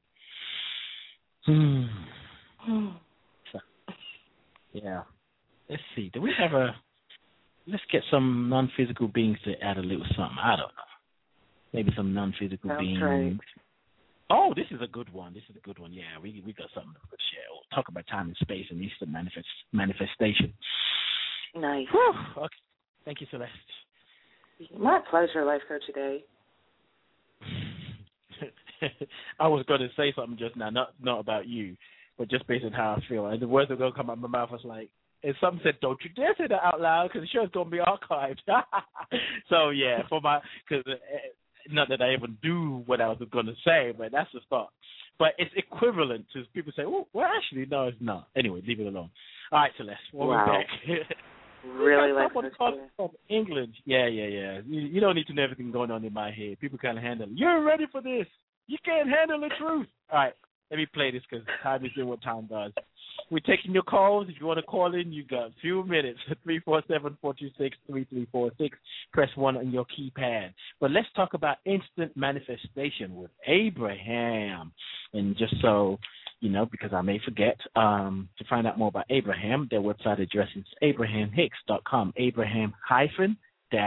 So, yeah. Let's see. Do we have let's get some non-physical beings to add a little something. I don't know. Maybe some non-physical beings. Right. Oh, this is a good one. Yeah, we got something to share. We'll talk about time and space and Eastern manifestation. Nice. Whew. Okay. Thank you, Celeste. My pleasure, Life Coach today. I was going to say something just now, not about you, but just based on how I feel. And the words that were going to come out of my mouth was like, and some said, don't you dare say that out loud because the show's going to be archived. So, yeah, because not that I even do what I was going to say, but that's the thought. But it's equivalent to people say, well, actually, no, it's not. Anyway, leave it alone. All right, Celeste, we're back. Really like this from England. Yeah. You don't need to know everything going on in my head. People can't handle it. You're ready for this. You can't handle the truth. All right, let me play this because time is doing what time does. We're taking your calls. If you want to call in, you got a few minutes. 347-426-3346. Press 1 on your keypad. But let's talk about instant manifestation with Abraham. And just so you know, because I may forget, to find out more about Abraham, their website address is abrahamhicks.com. Abraham-Hicks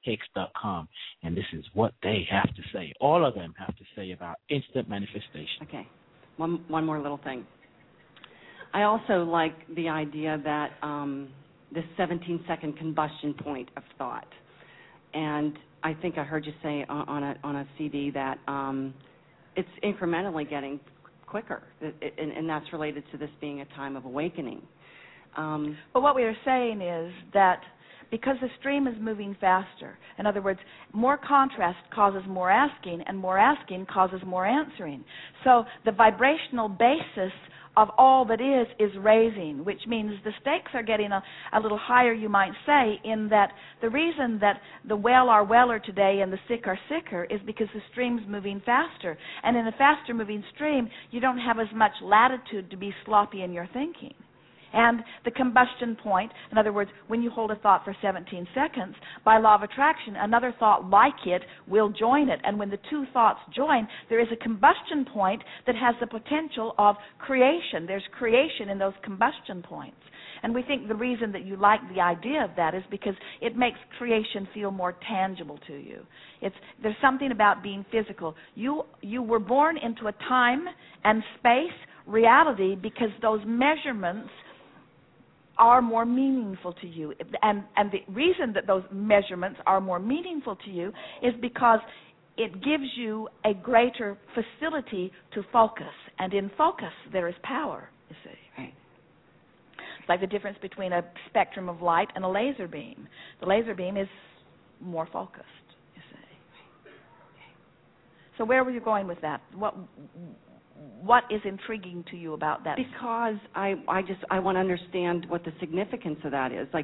Hicks.com, and this is what they have to say. All of them have to say about instant manifestation. Okay. One more little thing. I also like the idea that this 17-second combustion point of thought. And I think I heard you say on a CD that it's incrementally getting quicker, and that's related to this being a time of awakening. But what we are saying is that because the stream is moving faster, in other words, more contrast causes more asking, and more asking causes more answering. So the vibrational basis of all that is raising, which means the stakes are getting a little higher, you might say, in that the reason that the well are weller today and the sick are sicker is because the stream's moving faster. And in a faster moving stream, you don't have as much latitude to be sloppy in your thinking. And the combustion point, in other words, when you hold a thought for 17 seconds, by law of attraction, another thought like it will join it. And when the two thoughts join, there is a combustion point that has the potential of creation. There's creation in those combustion points. And we think the reason that you like the idea of that is because it makes creation feel more tangible to you. There's something about being physical. You were born into a time and space reality because those measurements are more meaningful to you. And the reason that those measurements are more meaningful to you is because it gives you a greater facility to focus. And in focus, there is power, you see. Right. It's like the difference between a spectrum of light and a laser beam. The laser beam is more focused, you see. So where were you going with that? What is intriguing to you about that? Because I want to understand what the significance of that is. Like,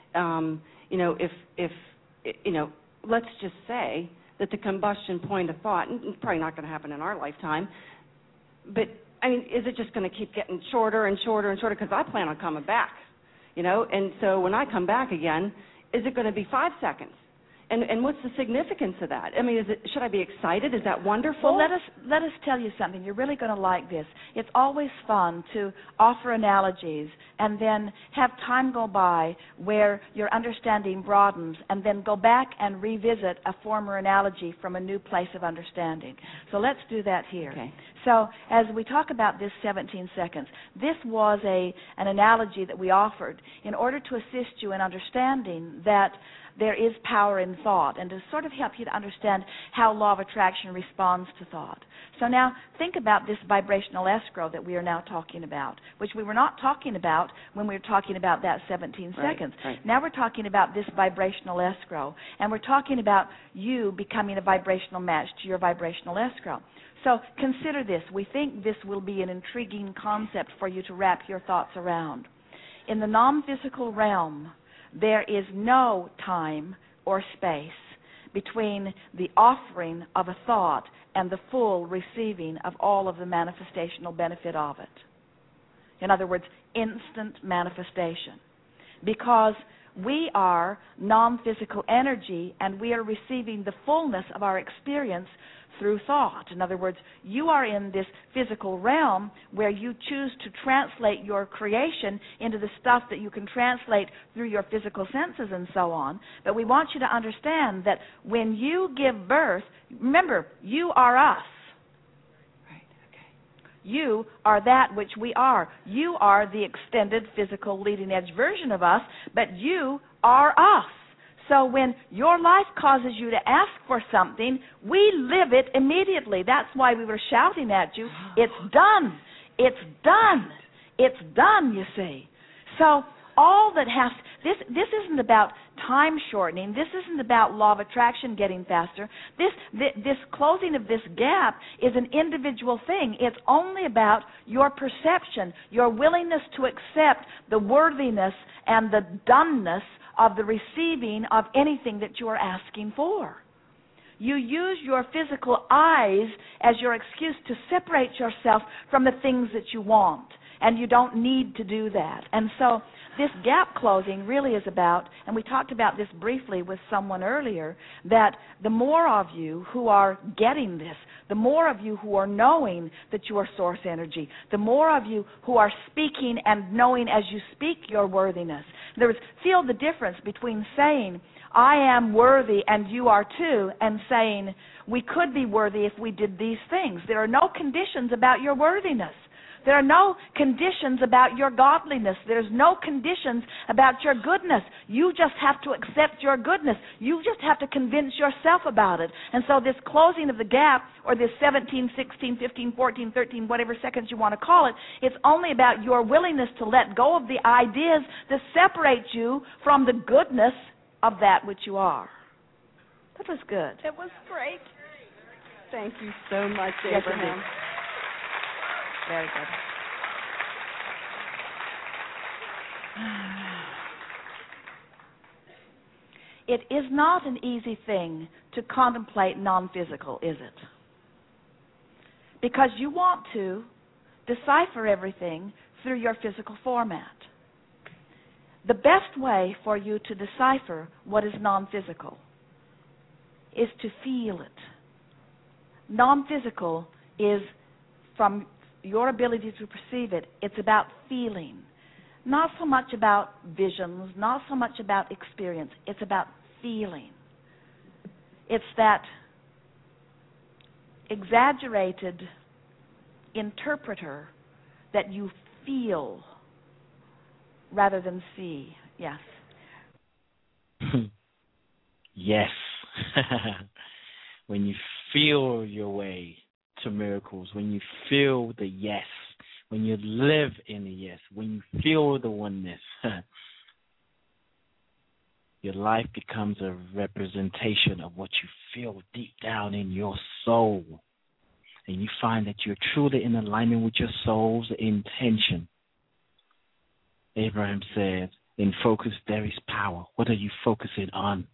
if let's just say that the combustion point of thought, and it's probably not going to happen in our lifetime, but I mean, is it just going to keep getting shorter and shorter and shorter? Because I plan on coming back, and so when I come back again, is it going to be 5 seconds? And what's the significance of that? I mean, should I be excited? Is that wonderful? Well, let us tell you something. You're really going to like this. It's always fun to offer analogies and then have time go by where your understanding broadens and then go back and revisit a former analogy from a new place of understanding. So let's do that here. Okay. So as we talk about this 17 seconds, this was an analogy that we offered in order to assist you in understanding that there is power in thought and to sort of help you to understand how law of attraction responds to thought. So now think about this vibrational escrow that we are now talking about, which we were not talking about when we were talking about that 17 seconds. Right. Now we're talking about this vibrational escrow, and we're talking about you becoming a vibrational match to your vibrational escrow. So consider this. We think this will be an intriguing concept for you to wrap your thoughts around. In the non-physical realm, there is no time or space between the offering of a thought and the full receiving of all of the manifestational benefit of it. In other words, instant manifestation. Because we are non-physical energy and we are receiving the fullness of our experience through thought. In other words, you are in this physical realm where you choose to translate your creation into the stuff that you can translate through your physical senses and so on. But we want you to understand that when you give birth, remember, you are us. Right, okay. You are that which we are. You are the extended physical leading edge version of us, but you are us. So when your life causes you to ask for something, we live it immediately. That's why we were shouting at you, it's done, it's done, it's done, you see. So all that has, this isn't about time shortening. This isn't about law of attraction getting faster. This closing of this gap is an individual thing. It's only about your perception, your willingness to accept the worthiness and the doneness of the receiving of anything that you are asking for. You use your physical eyes as your excuse to separate yourself from the things that you want, and you don't need to do that. And so this gap closing really is about, and we talked about this briefly with someone earlier, that the more of you who are getting this, the more of you who are knowing that you are source energy, the more of you who are speaking and knowing as you speak your worthiness. In other words, feel the difference between saying, I am worthy and you are too, and saying we could be worthy if we did these things. There are no conditions about your worthiness. There are no conditions about your godliness. There's no conditions about your goodness. You just have to accept your goodness. You just have to convince yourself about it. And so this closing of the gap, or this 17, 16, 15, 14, 13, whatever seconds you want to call it, it's only about your willingness to let go of the ideas that separate you from the goodness of that which you are. That was good. It was great. Thank you so much, Yes, Abraham. Very good. It is not an easy thing to contemplate non-physical, is it? Because you want to decipher everything through your physical format. The best way for you to decipher what is non-physical is to feel it. Non-physical is from your ability to perceive it. It's about feeling. Not so much about visions, not so much about experience. It's about feeling. It's that exaggerated interpreter that you feel rather than see. Yes. Yes. When you feel your way to miracles, when you feel the yes, when you live in the yes, when you feel the oneness, your life becomes a representation of what you feel deep down in your soul. And you find that you're truly in alignment with your soul's intention. Abraham said, in focus there is power. What are you focusing on?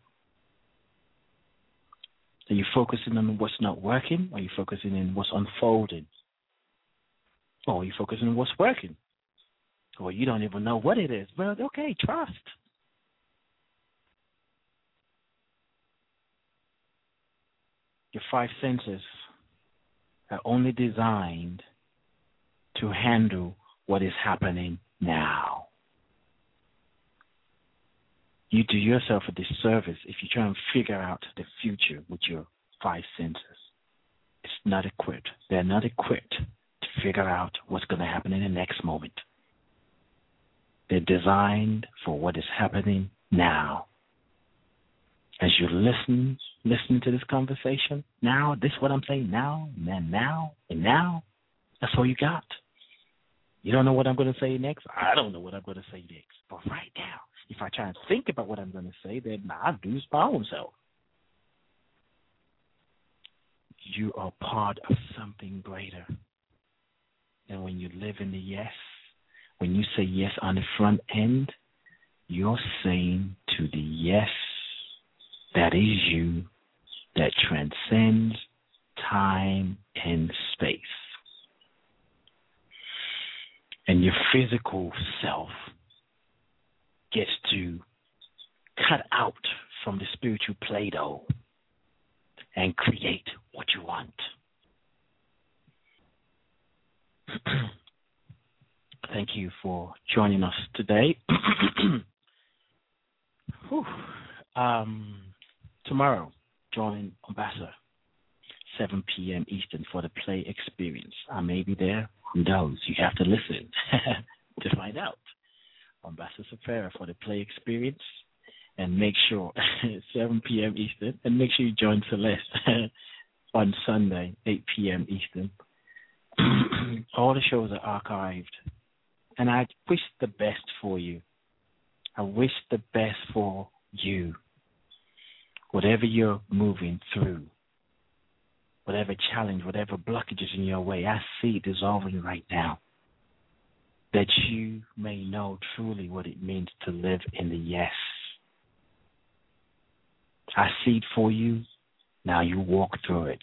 Are you focusing on what's not working? Or are you focusing on what's unfolding? Or are you focusing on what's working? Or you don't even know what it is. Well, okay, trust. Your five senses are only designed to handle what is happening now. You do yourself a disservice if you try and figure out the future with your five senses. It's not equipped. They're not equipped to figure out what's going to happen in the next moment. They're designed for what is happening now. As you listen to this conversation, now, this is what I'm saying, now, and then now, and now, that's all you got. You don't know what I'm going to say next? I don't know what I'm going to say next. But right now, if I try and think about what I'm going to say, then I'll lose my own self. You are part of something greater. And when you live in the yes, when you say yes on the front end, you're saying to the yes that is you, that transcends time and space. And your physical self gets to cut out from the spiritual Play-Doh and create what you want. Thank you for joining us today. Tomorrow, join Ambassador, 7 p.m. Eastern for the Play Experience. I may be there. Who knows? You have to listen to find out. Ambassador Sapphira for the Play Experience. And make sure, 7 p.m. Eastern, and make sure you join Celeste on Sunday, 8 p.m. Eastern. All the shows are archived. And I wish the best for you. I wish the best for you. Whatever you're moving through, whatever challenge, whatever blockages in your way, I see it dissolving right now. That you may know truly what it means to live in the yes. I see it for you. Now you walk through it.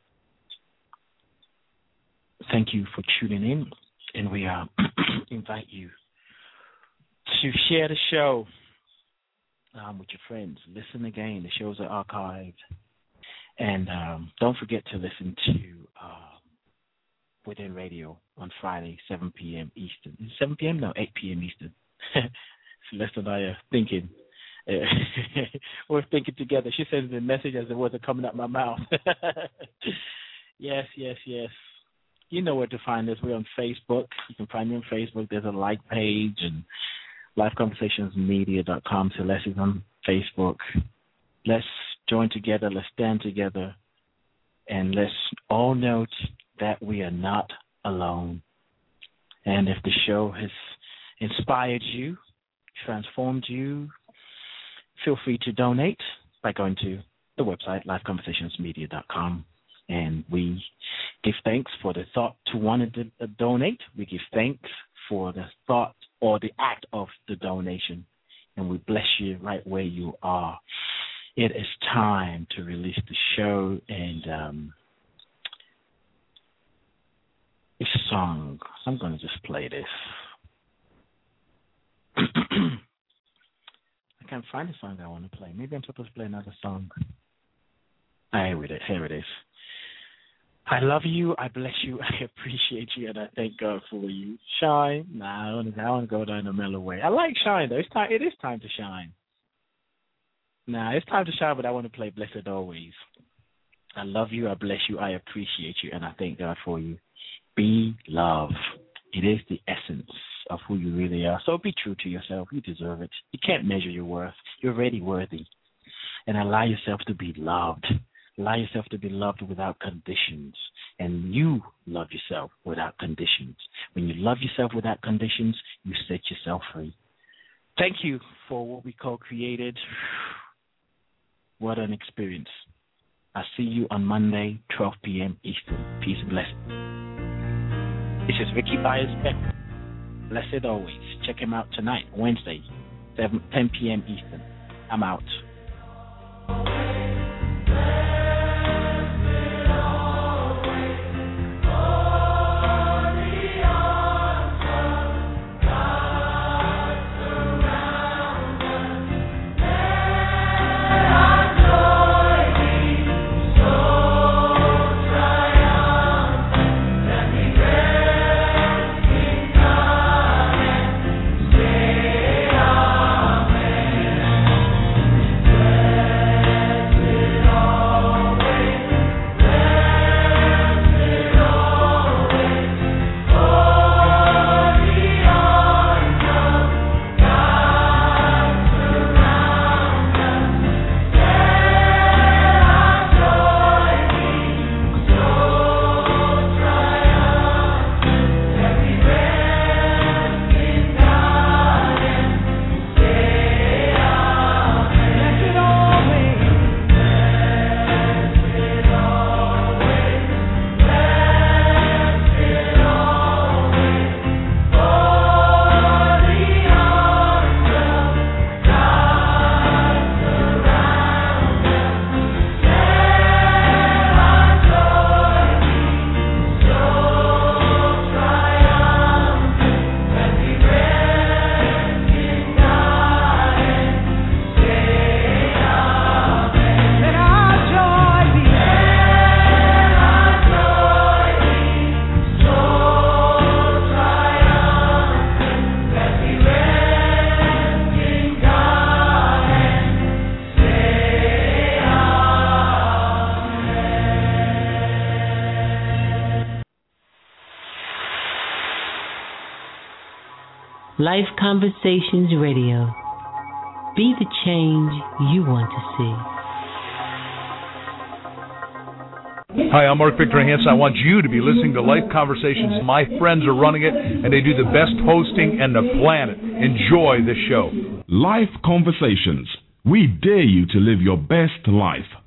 Thank you for tuning in, and we invite you to share the show with your friends. Listen again. The shows are archived. And don't forget to listen to Within Radio on Friday, 7 p.m. Eastern. 7 p.m.? No, 8 p.m. Eastern. Celeste and I are thinking We're thinking together. She sends me a message as it wasn't coming out my mouth. Yes. You know where to find us. We're on Facebook. You can find me on Facebook. There's a like page, and LifeConversationsMedia.com. Celeste is on Facebook. Let's join together. Let's stand together. And let's all note that we are not alone. And if the show has inspired you, transformed you, feel free to donate by going to the website, LifeConversationsMedia.com. And we give thanks for the thought to want to donate. We give thanks for the thought or the act of the donation. And we bless you right where you are. It is time to release the show, and a song. I'm going to just play this. I can't find a song that I want to play. Maybe I'm supposed to play another song. Here it is. I love you, I bless you, I appreciate you, and I thank God for you. Shine. Nah, I want to go down the mellow way. I like Shine, though. It is time to shine. It's time to shine, but I want to play Blessed Always. I love you, I bless you, I appreciate you, and I thank God for you. Be love. It is the essence of who you really are. So be true to yourself. You deserve it. You can't measure your worth. You're already worthy. And allow yourself to be loved. Allow yourself to be loved without conditions. And you love yourself without conditions. When you love yourself without conditions, you set yourself free. Thank you for what we call created. What an experience. I'll see you on Monday, 12 p.m. Eastern. Peace and blessings. This is Ricky Byers-Beck. Blessed Always. Check him out tonight, Wednesday, 10 p.m. Eastern. I'm out. Life Conversations Radio. Be the change you want to see. Hi, I'm Mark Victor Hansen. I want you to be listening to Life Conversations. My friends are running it, and they do the best hosting on the planet. Enjoy the show. Life Conversations. We dare you to live your best life.